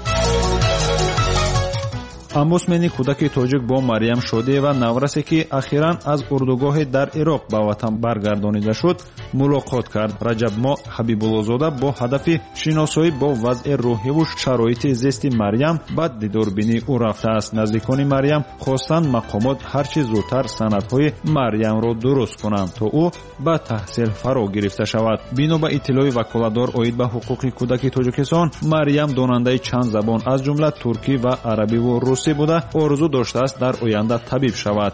اموسمنی کودک تاجیک با مریم شودی و نورسی که اخیراً از اردوگاه در عراق به وطن برگردانیده شد ملاقات کرد. رجب ماه حبیب‌الله با هدف شناسایی با وضع روحی و شرایط زیست مریم به دیداربینی او رفته است. نزدیکان مریم خواستند مقامات هرچه زودتر سندهای مریم را درست کنند تا او به تحصیل فرا گرفته شود. بنا به اطلاع وکالتدار عاید به حقوق کودک تاجیکستان، مریم داننده چند زبان از جمله ترکی و عربی و روسی بوده. آرزو داشته است در آینده طبیب شود.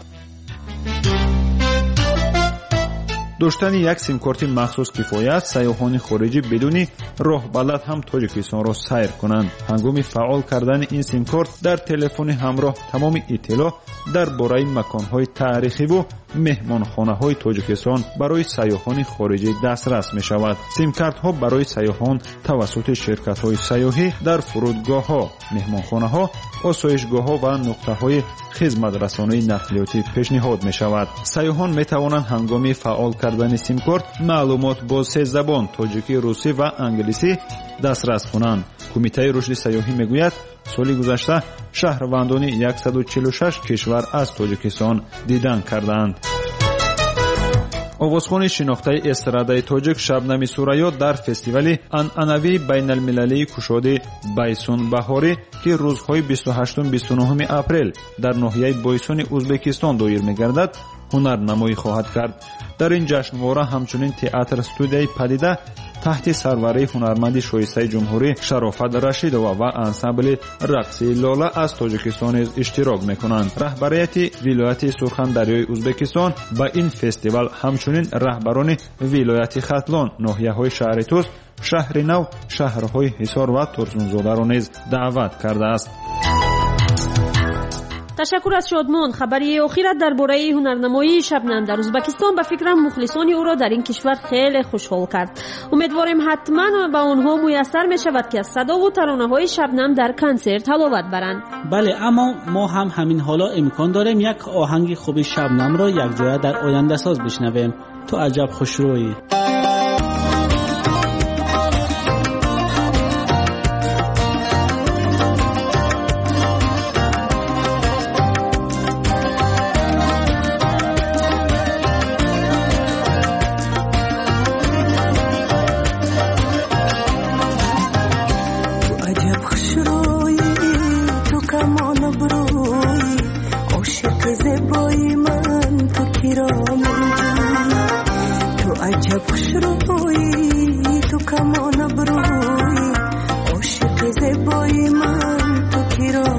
داشتن یک سیم کارت مخصوص کفایت سیاحان خارجی بدون راه بلد هم تاجیکستان را سیر کنند. هنگام فعال کردن این سیم کارت در تلفن همراه تمام اطلاع درباره مکان‌های تاریخی و مهمانخانه‌های تاجیکستان برای سیاحان خارجی دسترس می‌شود. سیم کارت‌ها برای سیاحان توسط شرکت‌های سیاحی در فرودگاه‌ها، مهمانخانه‌ها، آسایشگاه‌ها و نقطه‌های خدمت رسانی نقلیاتی پیشنهاد می‌شود. سیاحان می‌توانند هنگام فعال کردن سیم کارت معلومات با 3 زبان تاجیکی، روسی و انگلیسی دسترس کنند. کمیته رشد سیاحی میگوید سال گذشته شهروندان 146 کشور از تاجیکستان دیدن کردند. آوازخوان شناخته استرادای تاجیک شبنم سوریا در فستیوال عنعنوی بین المللی کشاد بایسون بهاری که روزهای 28-29 اپریل در ناحیه بایسون ازبکستان دایر می‌گردد هنرنمایی خواهد کرد. در این جشنواره همچنین تئاتر استودیوی پدیده تحت سروری هنرمند شایسته جمهوری شرافت رشیدова و انسامبل رقصی لاله از تاجیکستان اشتراک میکنند. رهبریت ولایت سرخندریای ازبکستان با این فستیوال همچنین رهبران ولایت ختلان، ناحیه‌های شهر توس، شهر نو، شهرهای حصار و ترسونزاده را نیز دعوت کرده است. تشکر از شادمان. خبری اخیرت درباره هنرنمایی شبنم در ازبکستان به فکرم مخلصان او را در این کشور خیلی خوشحال کرد. امیدواریم حتما به آنها میسر می شود که از صدا و ترانه های شبنم در کنسرت حلاوت برند. بله، اما ما هم همین حالا امکان داریم یک آهنگ خوب شبنم را یک جای در آینده ساز بشنویم. تو عجب خوشرویی.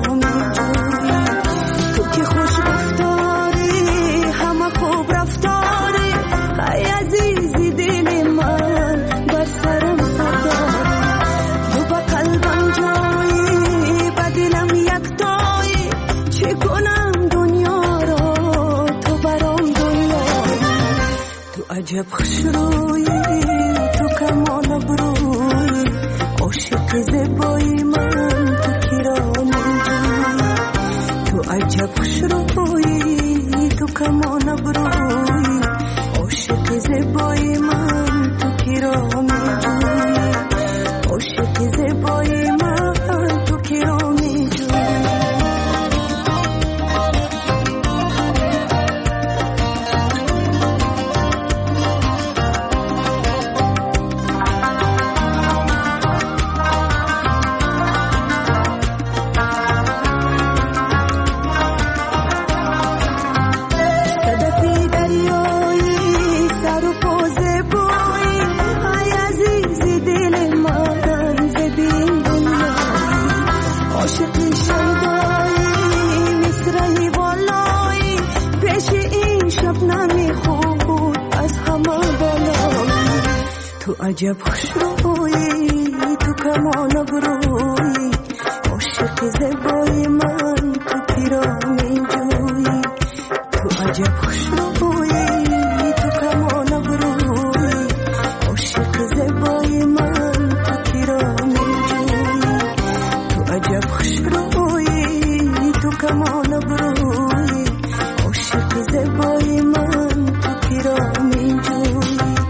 تو که خوش رفتاری همه خوب رفتار عجب خوشرویی تو کمان برویی عاشق زیبایی من تو کرانی تو عجب خوشرویی تو کمان برویی عاشق زیبایی من تو کرانی عاشق زیبایی من تو کرانی عجب خوشرویی تو کمان برویی عاشق زیبایی من تو پیرانی جویی تو عجب خوشرویی تو کمان برویی عاشق زیبایی من تو پیرانی جویی تو عجب خوشرویی تو کمان برویی عاشق زیبایی من تو پیرانی جویی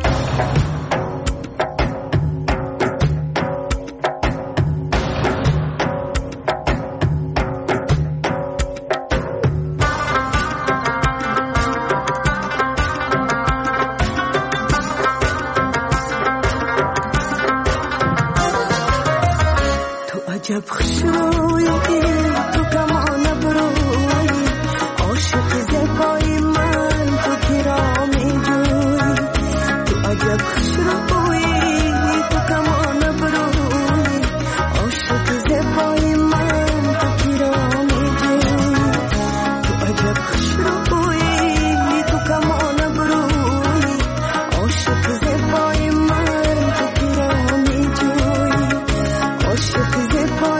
عجب خوشرویی تو کمان برویی عاشق زیبایی من تو پیرانی جویی تو عجب خوشرویی تو کمان برویی عاشق زیبایی من تو پیرانی جویی تو عجب خوشرویی تو کمان برویی عاشق زیبایی من تو پیرانی جویی عاشق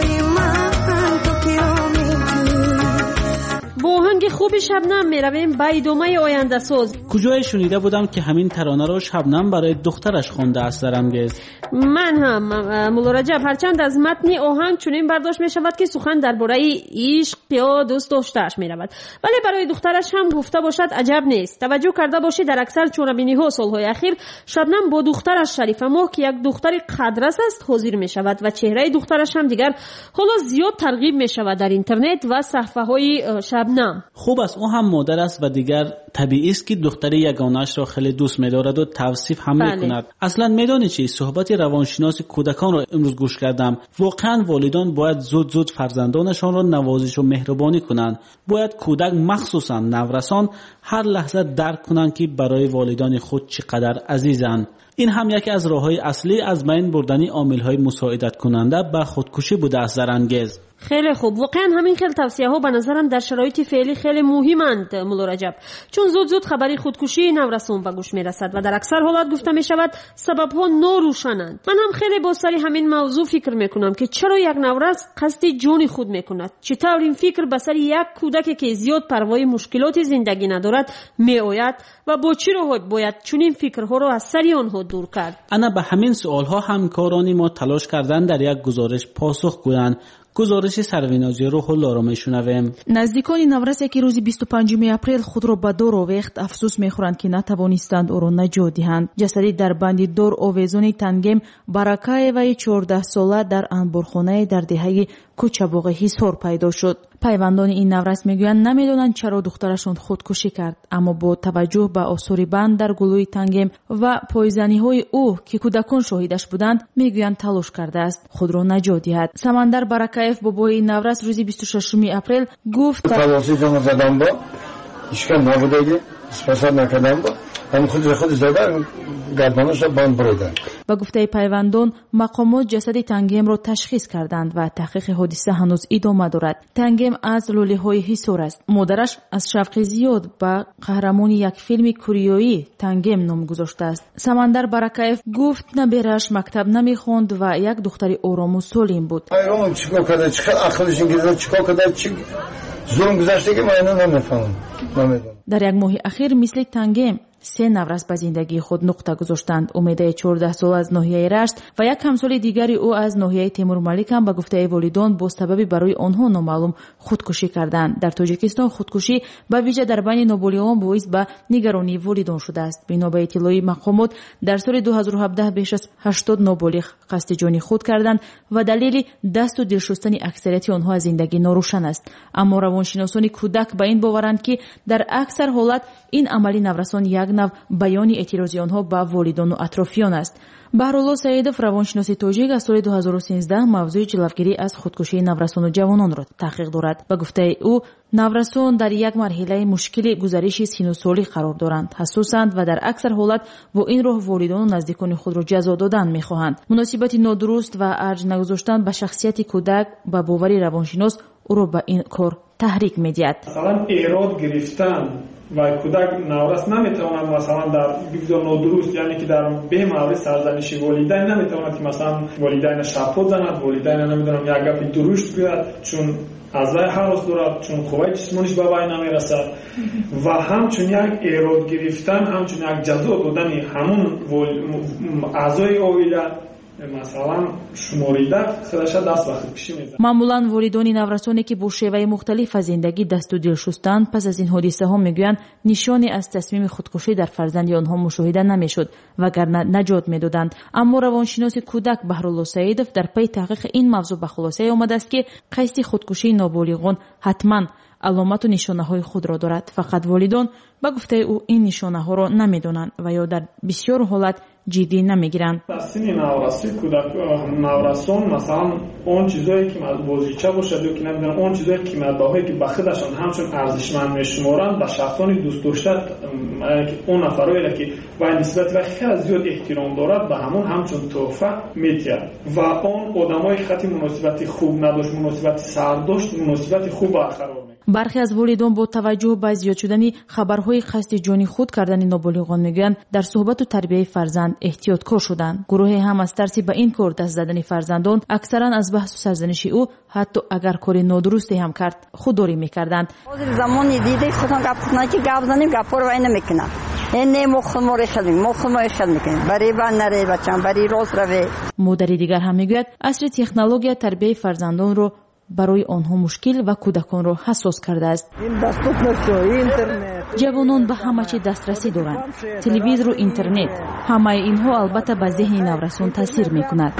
خوب شبنم میرویم به ادامه آینده ساز. کجای شنیده بودم که همین ترانه رو شبنم برای دخترش خونده است درانگیز. من هم مولا رجب هرچند از متن آهنگ چنین برداشت می شود که سخن درباره عشق یا دوست داشته‌اش می رود، ولی برای دخترش هم گفته باشد عجب نیست. توجه کرده باشید در اکثر چونبینی ها سالهای اخیر شبنم با دخترش شریفه ماه که یک دختر قدرس است حاضر می شود و چهره دخترش هم دیگر حالا زیاد ترغیب می شود در اینترنت و صفحه های شبنم. خوب است، او هم مادر است و دیگر طبیعی است که دختر یگانه‌اش را خیلی دوست می‌دارد و توصیف هم می‌کند. اصلا میدانی چی؟ صحبت روانشناس کودکان را امروز گوش کردم. واقعا والدان باید زود فرزندانشان را نوازش و مهربانی کنند. باید کودک مخصوصا نورسان هر لحظه درک کنند که برای والدان خود چقدر عزیزند. این هم یکی از راه‌های اصلی از بین بردن عامل‌های مساعدت کننده به خودکشی بوده است درانگیز. خیلی خوب، واقعا همین خیلی توصیه ها به نظرم در شرایط فعلی خیلی مهمند مولا رجب، چون زود خبری خودکشی نورسان به گوش میرسد و در اکثر حالات گفته می شود سبب ها ناروشنند. من هم خیلی با سر همین موضوع فکر میکنم که چرا یک نورس قصد جون خود میکند. چطور این فکر به سر یک کودک که زیاد پروای مشکلات زندگی ندارد میآید و با چه راهی باید چنین فکرها را از سر آنها دور کرد؟ انا به همین سوال ها همکاران ما تلاش کردن در یک گزارش پاسخ گویند. گزارش سروینازی روح الله را میشنویم. نزدیکان نورسی که روز 25 اپریل خود را به دور آویخت افسوس میخورند که نتوانستند او را نجات دهند. جسدی در بند دور آویزان تنگم برکایوی 14 ساله در انبارخانه در دهه کوچباغ حصار پیدا شد. پیوندان این نورس میگویند نمیدونند چرا دخترشون خودکشی کرد، اما با توجه به آثار بند در گلوی تنگم و پایزنی های او که کودکان شاهدش بودند میگویند تلاش کرده است خود را نجات دهد. سمندر برکایف بابای این نورس روز 26 اپریل گفت تواصل زدم با اشکال نبوده، اسپاسات نکردم با هم خود زدن گردنش را باند بریدن. با گفته پیوندان مقامات جسد تنگم را تشخیص کردند و تحقیق حادثه هنوز ادامه دارد. تنگم از لوله‌های حصار است. مادرش از شوق زیاد به قهرمان یک فیلم کوریایی تنگم نام گذاشته است. سمندر برکایف گفت نبیرش مکتب نمیخوند و یک دختر آرام و سالم بود. ایران چیکار کرده؟ چقدر عقلش انگیزه چیکار کرده؟ ظلم گذاشته که من نمیفهمم. در یک ماه اخیر مثل تنگم 3 наврас ба зиндагии худ нуқта гузоштанд. умедаи 14 сол аз ноҳияи Рашт ва як ҳамсоли дигари ӯ аз ноҳияи Темурмалик ҳам ба гуфтаи волидон бо сабаби барои онҳо номаълум худкушӣ карданд. дар Тоҷикистон худкушӣ ба виҷа дар байни ноболиғон боис ба нигаронии волидон шудааст. бино ба иттилои мақомот дар соли 2017 беш аз 80 ноболиғ қасди ҷони худ карданд ва далели дасту дилшустани аксарияти онҳо аз зиндагӣ норӯшан аст. аммо равоншиносони кӯдак ба ин боваранд ки дар аксар ҳолат ин амали наврасон як нав баёни эътирози онҳо ба волидону атрофиён аст. баҳрулло саидов равоншиноси тоҷик аз соли 2013 мавзӯи ҷилавгирӣ аз худкушии наврасону ҷавононро таҳқиқ дорад. ба гуфтаи ӯ наврасон дар як марҳилаи мушкили гузариши сину солӣ қарор доранд, ҳассосанд ва дар аксар ҳолат бо ин роҳ волидону наздикони худро ҷазо додан мехоҳанд. муносибати нодуруст ва арҷ нагузоштан ба шахсияти кӯдак ба бовари равоншинос ӯро ба ин кор таҳрик медиҳад. масалан эрод гирифтан ва кӯдак наврас наметавонад масалан дар бигзор нодуруст, яъне ки дар бемаврид сарзаниши волидайн наметавонад ки масалан волидайна шапот занад, волидайна намедонам як гапи дурушт гӯяд, чун азай ҳарос дорад, чун қувваи ҷисмониш ба вай намерасад ва ҳамчун як эрод гирифтан, ҳамчун як ҷазо додани ҳамун аъзои оила масалан шуморида хадаша даст ба худкушӣ мезанад. маъмулан волидони наврасоне ки бо шеваи мухталиф аз зиндагӣ дасту дил шустанд, пас аз ин ҳодисаҳо мегӯянд нишоне аз тасмими худкушӣ дар фарзанди онҳо мушоҳида намешуд, вагарна наҷот медоданд. аммо равоншиноси кӯдак Баҳрулло Саидов дар пайи таҳқиқи ин мавзӯъ ба хулосае омадааст ки қасди худкушии ноболиғон ҳатман аломату нишонаҳои худро дорад. фақат волидон ба гуфтаи ӯ ин нишонаҳоро намедонанд ва ё дар бисёр ҳолат ҷиддӣ намегиранд. дар синни навраси кӯдак наврасон масалан он чизое ки бозича бошад ё ки намедонам он чизои қиматбаҳое ки ба худашон ҳамчун арзишманд мешуморанд ба шахсони дӯстдошта он нафароеро ки вай нисбати вай хеле зиёд эҳтиром дорад ба ҳамон ҳамчун тӯҳфа метиҳад ва он одамои хати муносибати хуб надошт, муносибати сар дошт, муносибати хуб барқарор мекард. бархе аз волидон бо таваҷҷӯҳ ба зиёд шудани хабарҳои қасди ҷони худ кардани ноболиғон мегӯянд дар суҳбату тарбияи фарзанд эҳтиёткор шуданд. гурӯҳе ҳам аз тарси ба ин кор даст задани фарзандон аксаран аз баҳсу сарзаниши ӯ ҳатто агар кори нодурусте ҳам кард худдорӣ мекарданд. замони дида худон гап кунад ки гап занем гапҳоро вай намекунад. не мохмори хел мекунем бареба нареба чам бари роз раве. модари дигар ҳам мегӯяд асри технология тарбияи фарзандонро барои онҳо мушкил ва кӯдаконро ҳассос кардааст. ҷавонон ба ҳама чӣ дастрасӣ доранд. телевизору интернет, ҳамаи инҳо албатта ба зеҳни наврасон таъсир мекунад.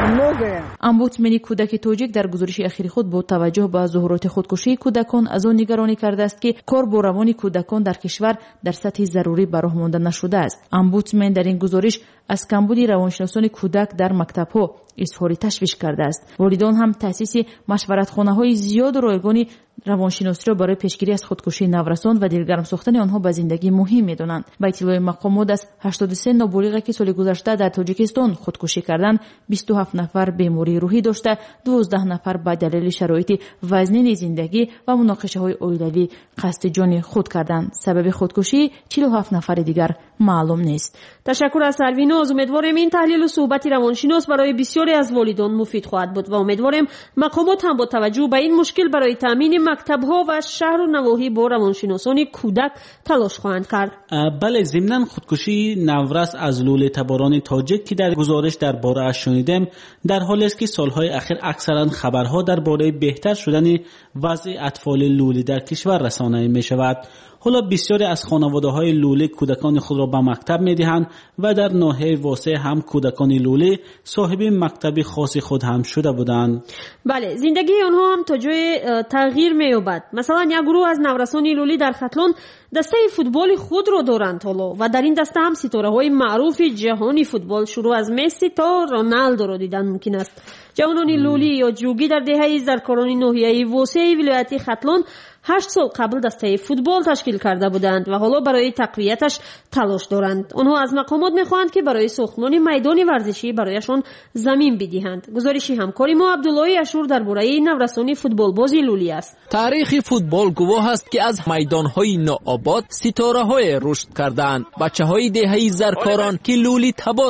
омбудсмени кӯдаки тоҷик дар гузориши ахири худ бо таваҷҷӯҳ ба зуҳуроти худкушии кӯдакон аз он нигаронӣ кардааст ки кор бо равони кӯдакон дар кишвар дар сатҳи зарурӣ ба роҳ монда нашудааст. омбудсмен дар ин гузориш аз камбуди равоншиносони кӯдак дар мактабҳо изҳори ташвиш кардааст. волидон ҳам таъсиси машваратхонаҳои зиёду ройгони равоншиносиро барои пешгирӣ аз худкушии наврасон ва дилгарм сохтани онҳо ба зиндагӣ муҳим медонанд. ба иттилои мақомот аз 83 ноболиғе ки соли гузашта дар Тоҷикистон худкушӣ карданд, 27 нафар бемории рӯҳӣ дошта, 12 нафар ба далели шароити вазнини зиндагӣ ва муноқишаҳои оилавӣ қасди ҷони худ карданд. сабаби худкушии 47 нафари дигар маълум нест. ташаккур аз Сарвиноз. умедворем ин таҳлилу суҳбати равоншинос барои бисёре аз волидон муфид хоҳад буд ва умедворем мақомот ҳам бо таваҷҷӯҳ ба ин мушкил барои таъмини мактабҳо ва шаҳру навоҳӣ бо равоншиносони кӯдак талош хоҳанд кард. бале зимнан худкушии наврас аз лӯлетаборони тоҷик ки дар гузориш дар борааш шунидем дар ҳоле аст ки солҳои ахир аксаран хабарҳо дар бораи беҳтар шудани вазъи атфоли лӯлӣ дар кишвар расонаӣ мешавад. حالا بسیاری از خانواده‌های لوله کودکان خود را به مکتب می‌دهند و در ناحیه واسع هم کودکان لوله صاحب مکتب خاص خود هم شده بودند. بله، زندگی آنها هم تا جای تغییر می‌یابد. مثلا یک گروه از نورسان لوله در ختلون دسته فوتبال خود را دارند حالا و در این دسته هم ستاره‌های معروف جهانی فوتبال شروع از مسی تا رونالدو را دیدن ممکن است. جوانان لولی یا جوگی در دهه زرکاران ناحیه واسع ولایت ختلون 8 سال قبل دسته فوتبال تشکیل کرده بودند و حالا برای تقویتش تلاش دارند. آنها از مقامات می‌خواهند که برای ساختمان میدان ورزشی برایشان زمین بدهند. گزارشی همکاری ما عبدالله اشور درباره نورسان فوتبال بازی لولی است. تاریخ فوتبال گواه است که از میدان‌های ناآباد ستاره‌های رشد کردند. بچه‌های دهه زرکاران که لولی تبارند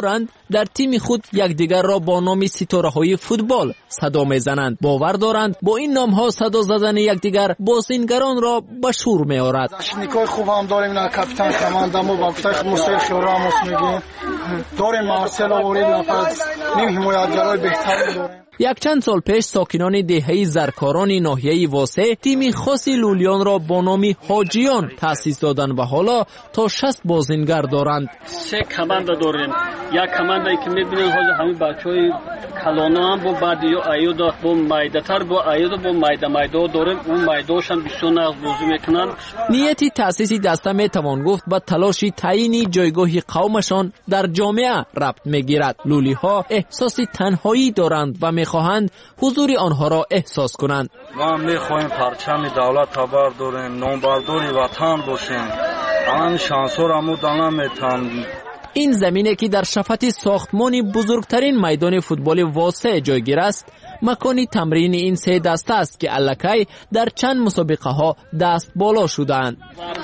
در تیم خود یکدیگر را با نام ستاره‌های فوتبال صدا می‌زنند. باور دارند با این نام‌ها صدا زدن یکدیگر بازیگران را به شور می‌آورد. نکای خوب هم داریم، نه کاپیتان کماندا ما با گفتن موسیقی راموس میگیم داریم، مارسل آورید نفس نیم حمایتگرای بهتری داریم. یک چند سال پیش ساکنان دهه زرکاران ناحیه واسه تیم خاصی لولیان را با نام حاجیان تأسیس دادند و حالا تا 60 بازیگر دارند. 3 کماندا داریم. یک کماندایی که می‌بینید همین بچه‌های کلانا هم با بعدیو ایودا با مایداتر با ایودا با مایدا داریم. اون مایداش هم بسیار نقض بازی میکنن. نیتی تأسیس دسته میتوان گفت به تلاشی تعیین جایگاه قومشان در جامعه ربط میگیرد. لولی‌ها احساس تنهایی دارند و میخواهند حضور آنها را احساس کنند. ما میخواهیم پرچم دولت برداریم، نامبرداری وطن باشیم. الان شانسور همو دانه میتونیم. این زمینه که در شفت ساختمان بزرگترین میدان فوتبال واسع جایگیر است، مکانی تمرین این 3 دسته است که الکی در چند مسابقه ها دست بالا شدند.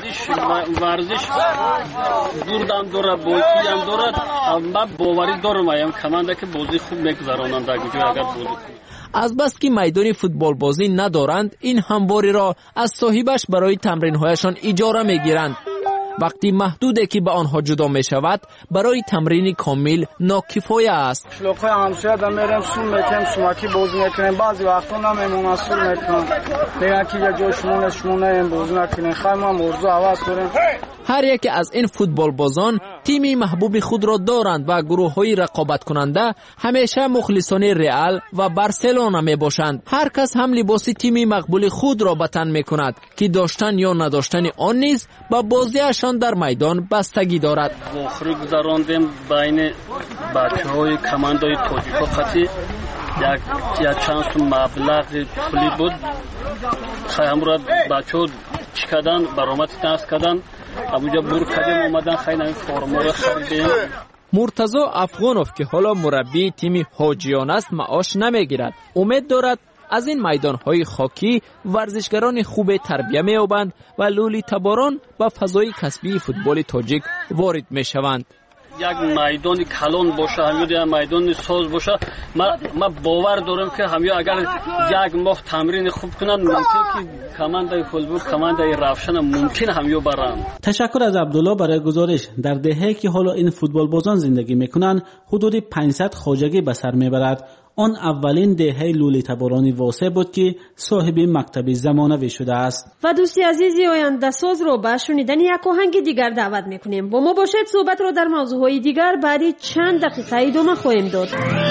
ورزش دوردم داره، بازی هم داره. من باوری دارم ایم کماندا که بازی خوب میگذرانند اگر بازی کنند. از بس که میدان فوتبال بازی ندارند، این همواری را از صاحبش برای تمرین‌هایشان اجاره میگیرند. وقتی محدوده که به آنها جدا می شود برای تمرین کامل ناکفایه است. شلوغ‌های همسایه در میرم سون میتیم سومکی بازی میکنیم، بعضی وقتا نمیمونن سون میکنن میگن که یه جای شمونه بازی نکنیم، خواهیم هم ارزو عوض کنیم. هر یک از این فوتبال بازان تیمی محبوب خود را دارند و گروه های رقابت کننده همیشه مخلصان رئال و بارسلونا می باشند. هر کس هم لباس تیمی مقبول خود را به تن می کند که داشتن یا نداشتن آن نیز با بازیشان در میدان بستگی دارد. آخری گذراندیم بین بچه‌های کماندای تاجیکا خطی یک چند سو مبلغ پولی بود. خیلی را بچه‌ها چکدن برآمد دست کردن. ابوجا بور کردیم اومدن خیلی فرما را خریدیم. مرتضی افغانوف که حالا مربی تیم حاجیان است معاش نمیگیرد. امید دارد از این میدان‌های خاکی ورزشگران خوب تربیت می‌یابند و لولی تباران به فضای کسبی فوتبال تاجیک وارد می‌شوند. یک میدان کلان باشه، همین میدان ساز باشه. ما باور دارم که همین اگر یک ماه تمرین خوب کنن ممکن که کماندای فوتبال کماندای روشن ممکن همین برن. تشکر از عبدالله برای گزارش. در دهه‌ای که حالا این فوتبال بازان زندگی میکنن حدود 500 خواجگی به سر میبرد. آن اولین دهه لولی تبارانی واسع بود که صاحب مکتب زمانوی شده است. و دوستی عزیزی آینده ساز رو به شنیدن یک آهنگ دیگر دعوت میکنیم. با ما باشید، صحبت رو در موضوعهای دیگر بعدی چند دقیقه ادامه خواهیم داد.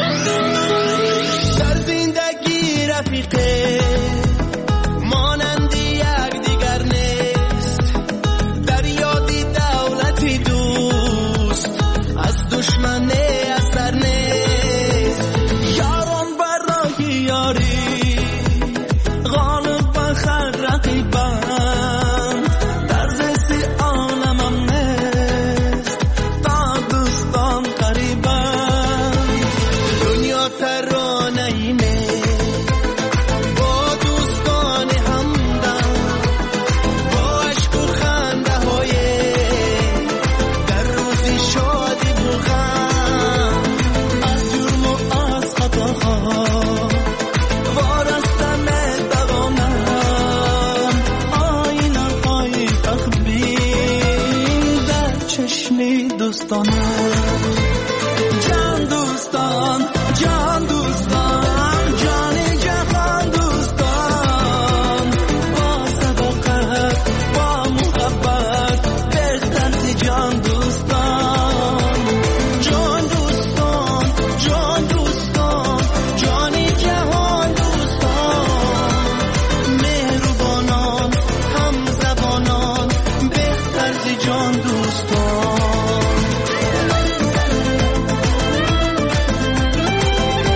در زندگی رفیقه مانند یک دیگر نیست، در یادی دولتی دوست از دشمن اثر نیست. یاران برای یاری غالب بخر رقیبان، در زیستی عالمم نیست تا دوستان قریبان. دنیا ترانه‌ایمه با دوستان همدم، با عشق و خنده های در روزی شادی و غم، از جرم و از خطاها وارسته میتوانم آینه های تخبیر در چشمی دوستانم. جان دوستان، جان دوستان، جان جهان دوستان، با صداقت با محبت بهتر ز جان دوستان. جان دوستان، جان دوستان، جان جهان دوستان، مهربانان هم زبانان بهتر ز جان دوستان.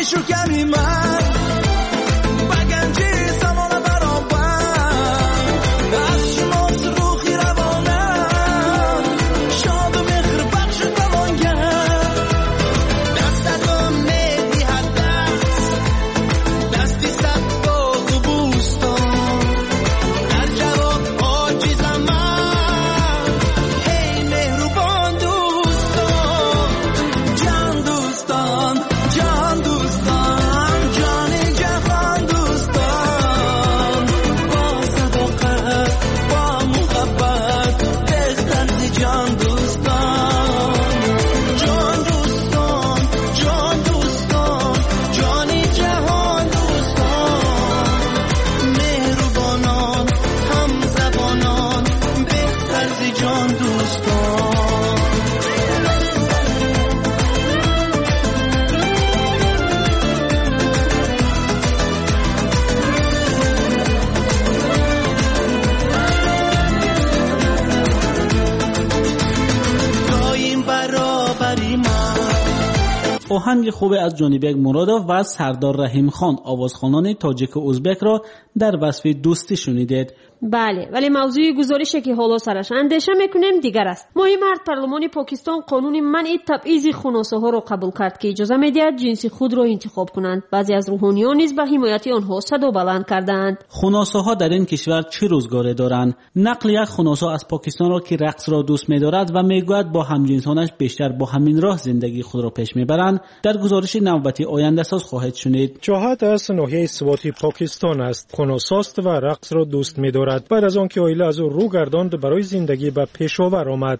شکمی من بگنجی زمان برابر از شماست روحی روانم شاد و مهر بخش توانگر دستتون میدیهد دستی صد باغ و بوستان در جواب عاجزم من ای مهربان دوستان جان دوستان جان دوستان جان جهان دوستان با صداقت با محبت بهتر ز جان دوستان جان دوستان جان دوستان جانی جهان دوستان مهربانان هم زبانان بهتر ز جان دوستان دایم برابری من آهنگ خوب از جانیبک مرادov و سردار رحیم خان آوازخوانان تاجیک و ازبک را در وصف دوستی شنیدید. بله، ولی موضوع گزارشی که حالا سرش اندیشه میکنیم دیگر است. ماهی مرد پارلمان پاکستان قانون منع تبعیض خنثی ها را قبول کرد که اجازه میدهد جنس خود را انتخاب کنند. بعضی از روحانیان نیز به حمایت آنها صدا بلند کردند. خنثی ها در این کشور چه روزگاری دارند؟ نقل یک خنثی از پاکستان را که رقص را دوست می‌دارد و میگوید با همجنسانش بیشتر با همین راه زندگی خود را پیش میبرند در گزارش نوبتی آینده ساز خواهید شنید. جهاد از ناحیه سواتی پاکستان است. خنثی است و رقص را دوست می‌دارد. بعد از آنکه عائله از او رو گرداند برای زندگی به پیشاور آمد.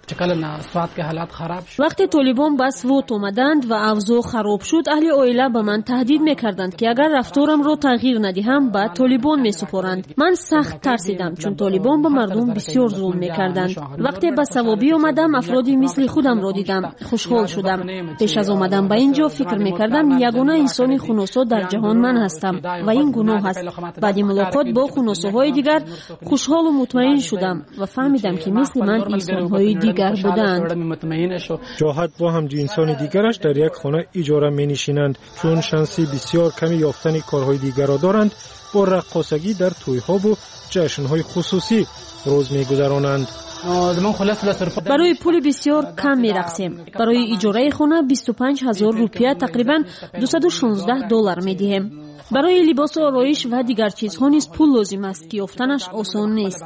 وقتی طالبان به سوات آمدند و اوضاع خراب شد، اهل عائله به من تهدید میکردند که اگر رفتارم را تغییر ندهم به طالبان میسپارند. من سخت ترسیدم چون طالبان به مردم بسیار ظلم میکردند. وقتی به سوابی آمدم افرادی مثل خودم را دیدم، خوشحال شدم. پیش از آمدن به اینجا فکر میکردم یگانه انسان خنثی در جهان من هستم و این گناه است. بعد ملاقات با خنثی‌های دیگر خوشحال و مطمئن شدم و فهمیدم که مثل من انسان‌های دیگر بودند. جهاد با هم جنسان دیگرش در یک خانه اجاره می‌نشینند. چون شانسی بسیار کمی یافتن کارهای دیگر را دارند، با رقاصگی در توی‌ها و جشن‌های خصوصی روز می‌گذرانند. برای پول بسیار کم می‌رقصیم. برای اجاره خانه 25,000 روپیه تقریباً $216 می‌دهیم. برای لباس و آرایش و دیگر چیزها نیز پول لازم است که یافتنش آسان نیست.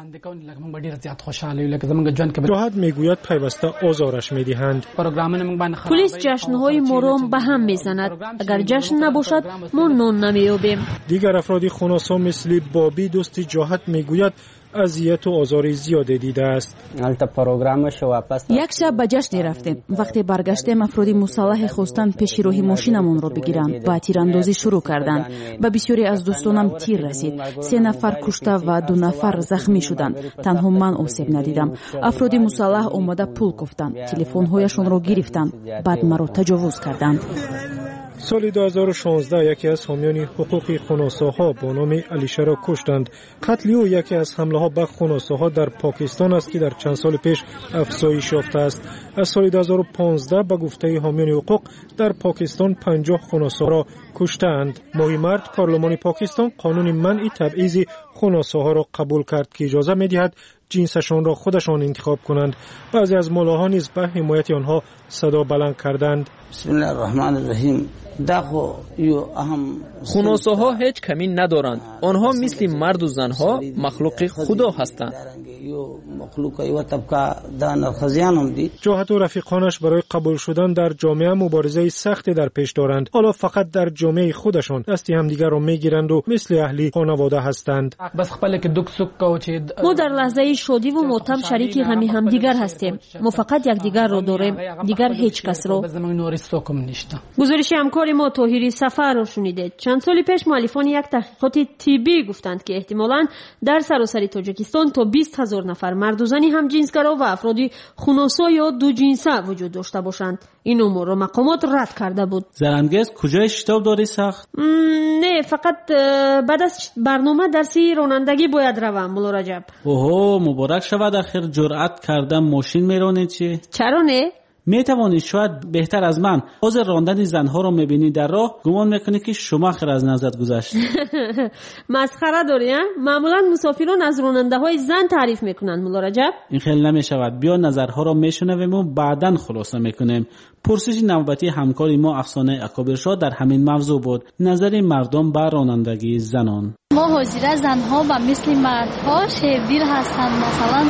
جهاد میگوید پیوسته آزارش میدهند. پلیس جشنهای ما را به هم میزند. اگر جشن نباشد ما نان نمییابیم. دیگر افرادی خنثی مثل بابی دوست جهاد میگوید اذیت و آزار زیاده دیده است. یک شب به جشن رفتیم. وقتی برگشتیم افرادی مسلح خواستند پیش روی ماشینمان را بگیرند. با تیراندازی شروع کردند. به بسیاری از دوستانم تیر رسید. 3 نفر کشته و 2 نفر زخمی شدند. تنها من آسیب ندیدم. افرادی مسلح آمده پول گفتند. تلفن‌هایشان را گرفتند. بعد مرا تجاوز کردند. سال 2016 یکی از حامیان حقوق خنثی‌ها با نام علیشه را کشتند. قتل او یکی از حمله‌ها به خنثی‌ها در پاکستان است که در چند سال پیش افزایش یافته است. از سال 2015 به گفته حامیان حقوق در پاکستان 50 خنثی را کشتند. ماهی مرد پارلمان پاکستان قانون منع تبعیض خنثی‌ها را قبول کرد که اجازه می‌دهد جنسشان را خودشان انتخاب کنند. بعضی از ملاها نیز به حمایت آنها صدا بلند کردند. بسم الله الرحمن الرحیم. خنثی‌ها هیچ کمی ندارند. آنها مثل مرد و زنها مخلوق خدا هستند. جهاد و رفیقانش برای قبول شدن در جامعه مبارزه سختی در پیش دارند. حالا فقط در جامعه خودشان دستی همدیگر را میگیرند و مثل اهلی خانواده هستند. ما در لحظه شادی و ماتم شریک غم همدیگر هستیم. ما فقط یکدیگر را داریم، دیگر هیچ کس را. گزارش همکار ما طاهری سفر را شنیدید. چند سال پیش مؤلفان یک تحقیقات طبی گفتند که احتمالاً در سراسر تاجیکستان تا 20,000 نفر مرد و زنی همجنسگرا و افرادی خنثی یا دو جنسه وجود داشته باشند. این امور را مقامات رد کرده بود. زرنگز کجای شتاب داری سخت؟ نه، فقط بعد از برنامه درسی رانندگی باید روم. مولا رجب. اوه، مبارک شود. آخر جرأت کردم ماشین میرانی چی؟ چرا نه؟ میتوانید شاید بهتر از من حوض راندن زنها رو میبینی در راه گمان میکنی که شماخر از نظرت گذشت. مسخره داری ها؟ معمولا مسافران از راننده های زن تعریف میکنن. مولا رجب این خیلی نمیشود. بیا نظرها رو میشنویم و بعداً خلاصه میکنیم. پرسش نوبتی همکاری ما افسانه اکابرشاه در همین موضوع بود. نظر مردم بر رانندگی زنان. ما حاضر زنها و مثل مردها شیردیر هستند. مثلا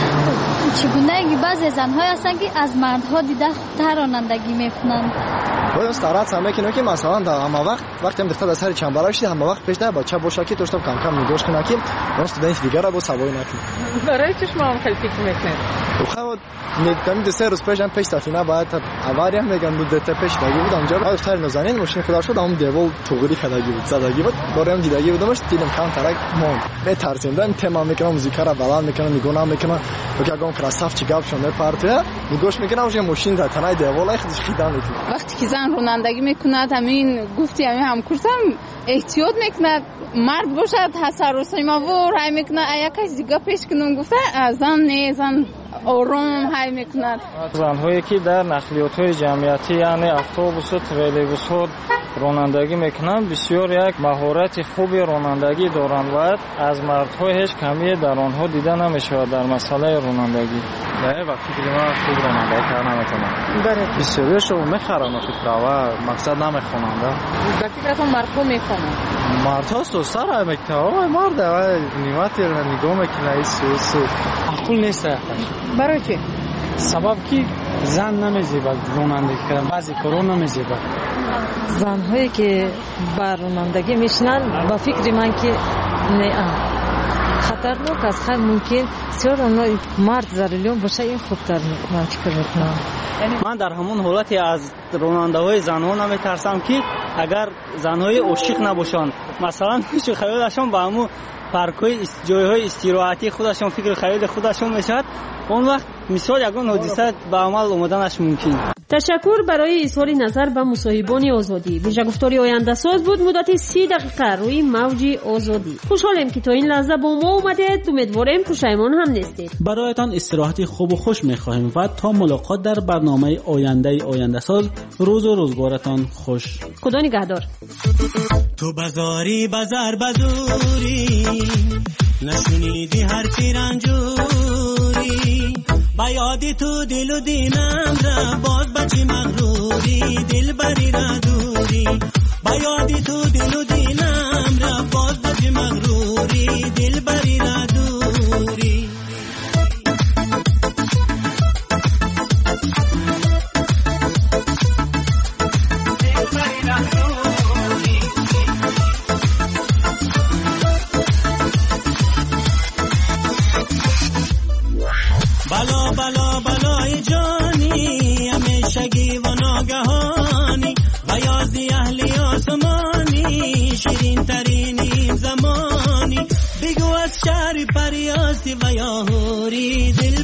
چگونه بعضی زنها هستند که از مردها دیده خوبتر رانندگی میکنند. باید استعارت هم میکنه که مثلا در همه وقتی هم دختر از سر چنبرک شده همه وقت پیش ده بچه باشه که توشتم کم کم نگوش کنه که اون استودنت دیگر را با سواری نکنه. برای چی شما هم خیلی فکر میکنید؟ خب میگم دو سه روز پیش هم پیش سفینه باید اواری هم میگم دو تا پیش داگی بود اونجا بعد دختر نازنین ماشین خدا شد اون دیوال توغری خداگی بود زداگی بود برام دیدگی بودمش دیدم کام ترک مون بترسیدم تمام میکنم موزیک را بلند میکنم میگونم میکنم و که اگه کراساف چی گپ شونه پارتیا میگوش میکنم اون ماشین در تنای دیوال خودش خیدان میکنه. وقتی که زن رانندگی میکند همین گفتی همین کورسم احتیاط میکند مرد باشد تصرف ما و رای میکنه یکی دیگه پیش کنم گفته زن نه زن آروم های میکند. زنهایی که در نقلیات های جمعیتی یعنی اتوبوس و تریلیبوس ها رانندگی میکنند بسیار یک مهارت خوبی رانندگی دارند و از مردها هیچ کمی در آنها دیده نمیشود در مسئله رانندگی. نه وقتی که من خوب رانندگی کردم نمیتونم. بسیاریشو میخرن فکر و مقصد نمیخونند. در فکرتون مردها میکنند. مردها تو سر میکنه مرد نیمتی نگاه میکنه ایسو عقل نیست. برای چی؟ سبب که زن نمیزیبد رانندگی کردن بعضی کارا نمیزیبد. زنهایی که بر رانندگی میشنن با فکر من که نه خطرناک است. خیلی ممکن سیار مرد زرلیون باشه این خوبتر من فکر میکنم. من در همون حالتی از راننده های زنها نمیترسم که اگر زنهای عاشق نباشن مثلا پیش خیالشون با همون پارک‌های جای‌های استراحتی خودشون فکر خیال خودشون میشد اون وقت مثال یگان حادثه به عمل اومدنش ممکن. تشکر برای اظهار نظر به مصاحبان آزادی. ویژه گفتاری آینده ساز بود مدت 30 دقیقه روی موج آزادی. خوشحالم که تا این لحظه با ما اومدید. امیدوارم پشیمان هم نیستید. برایتان استراحتی خوب و خوش می‌خواهیم و تا ملاقات در برنامه آینده ساز روز و روزگارتان خوش. خدا نگهدار. تو بازاری بازار بازوری نشونیدی هر چی رنجوری با یادی تو دل و دینم را باز بچی مغروری دل بری را دوری با یادی تو دل و دینم را باز بچی مغروری دل بری را دوری بلای جانی همیشگی و ناگهانی و یازی اهلی آسمانی شیرین ترین این زمانی بگو از شهر پریاستی و یاهوری دل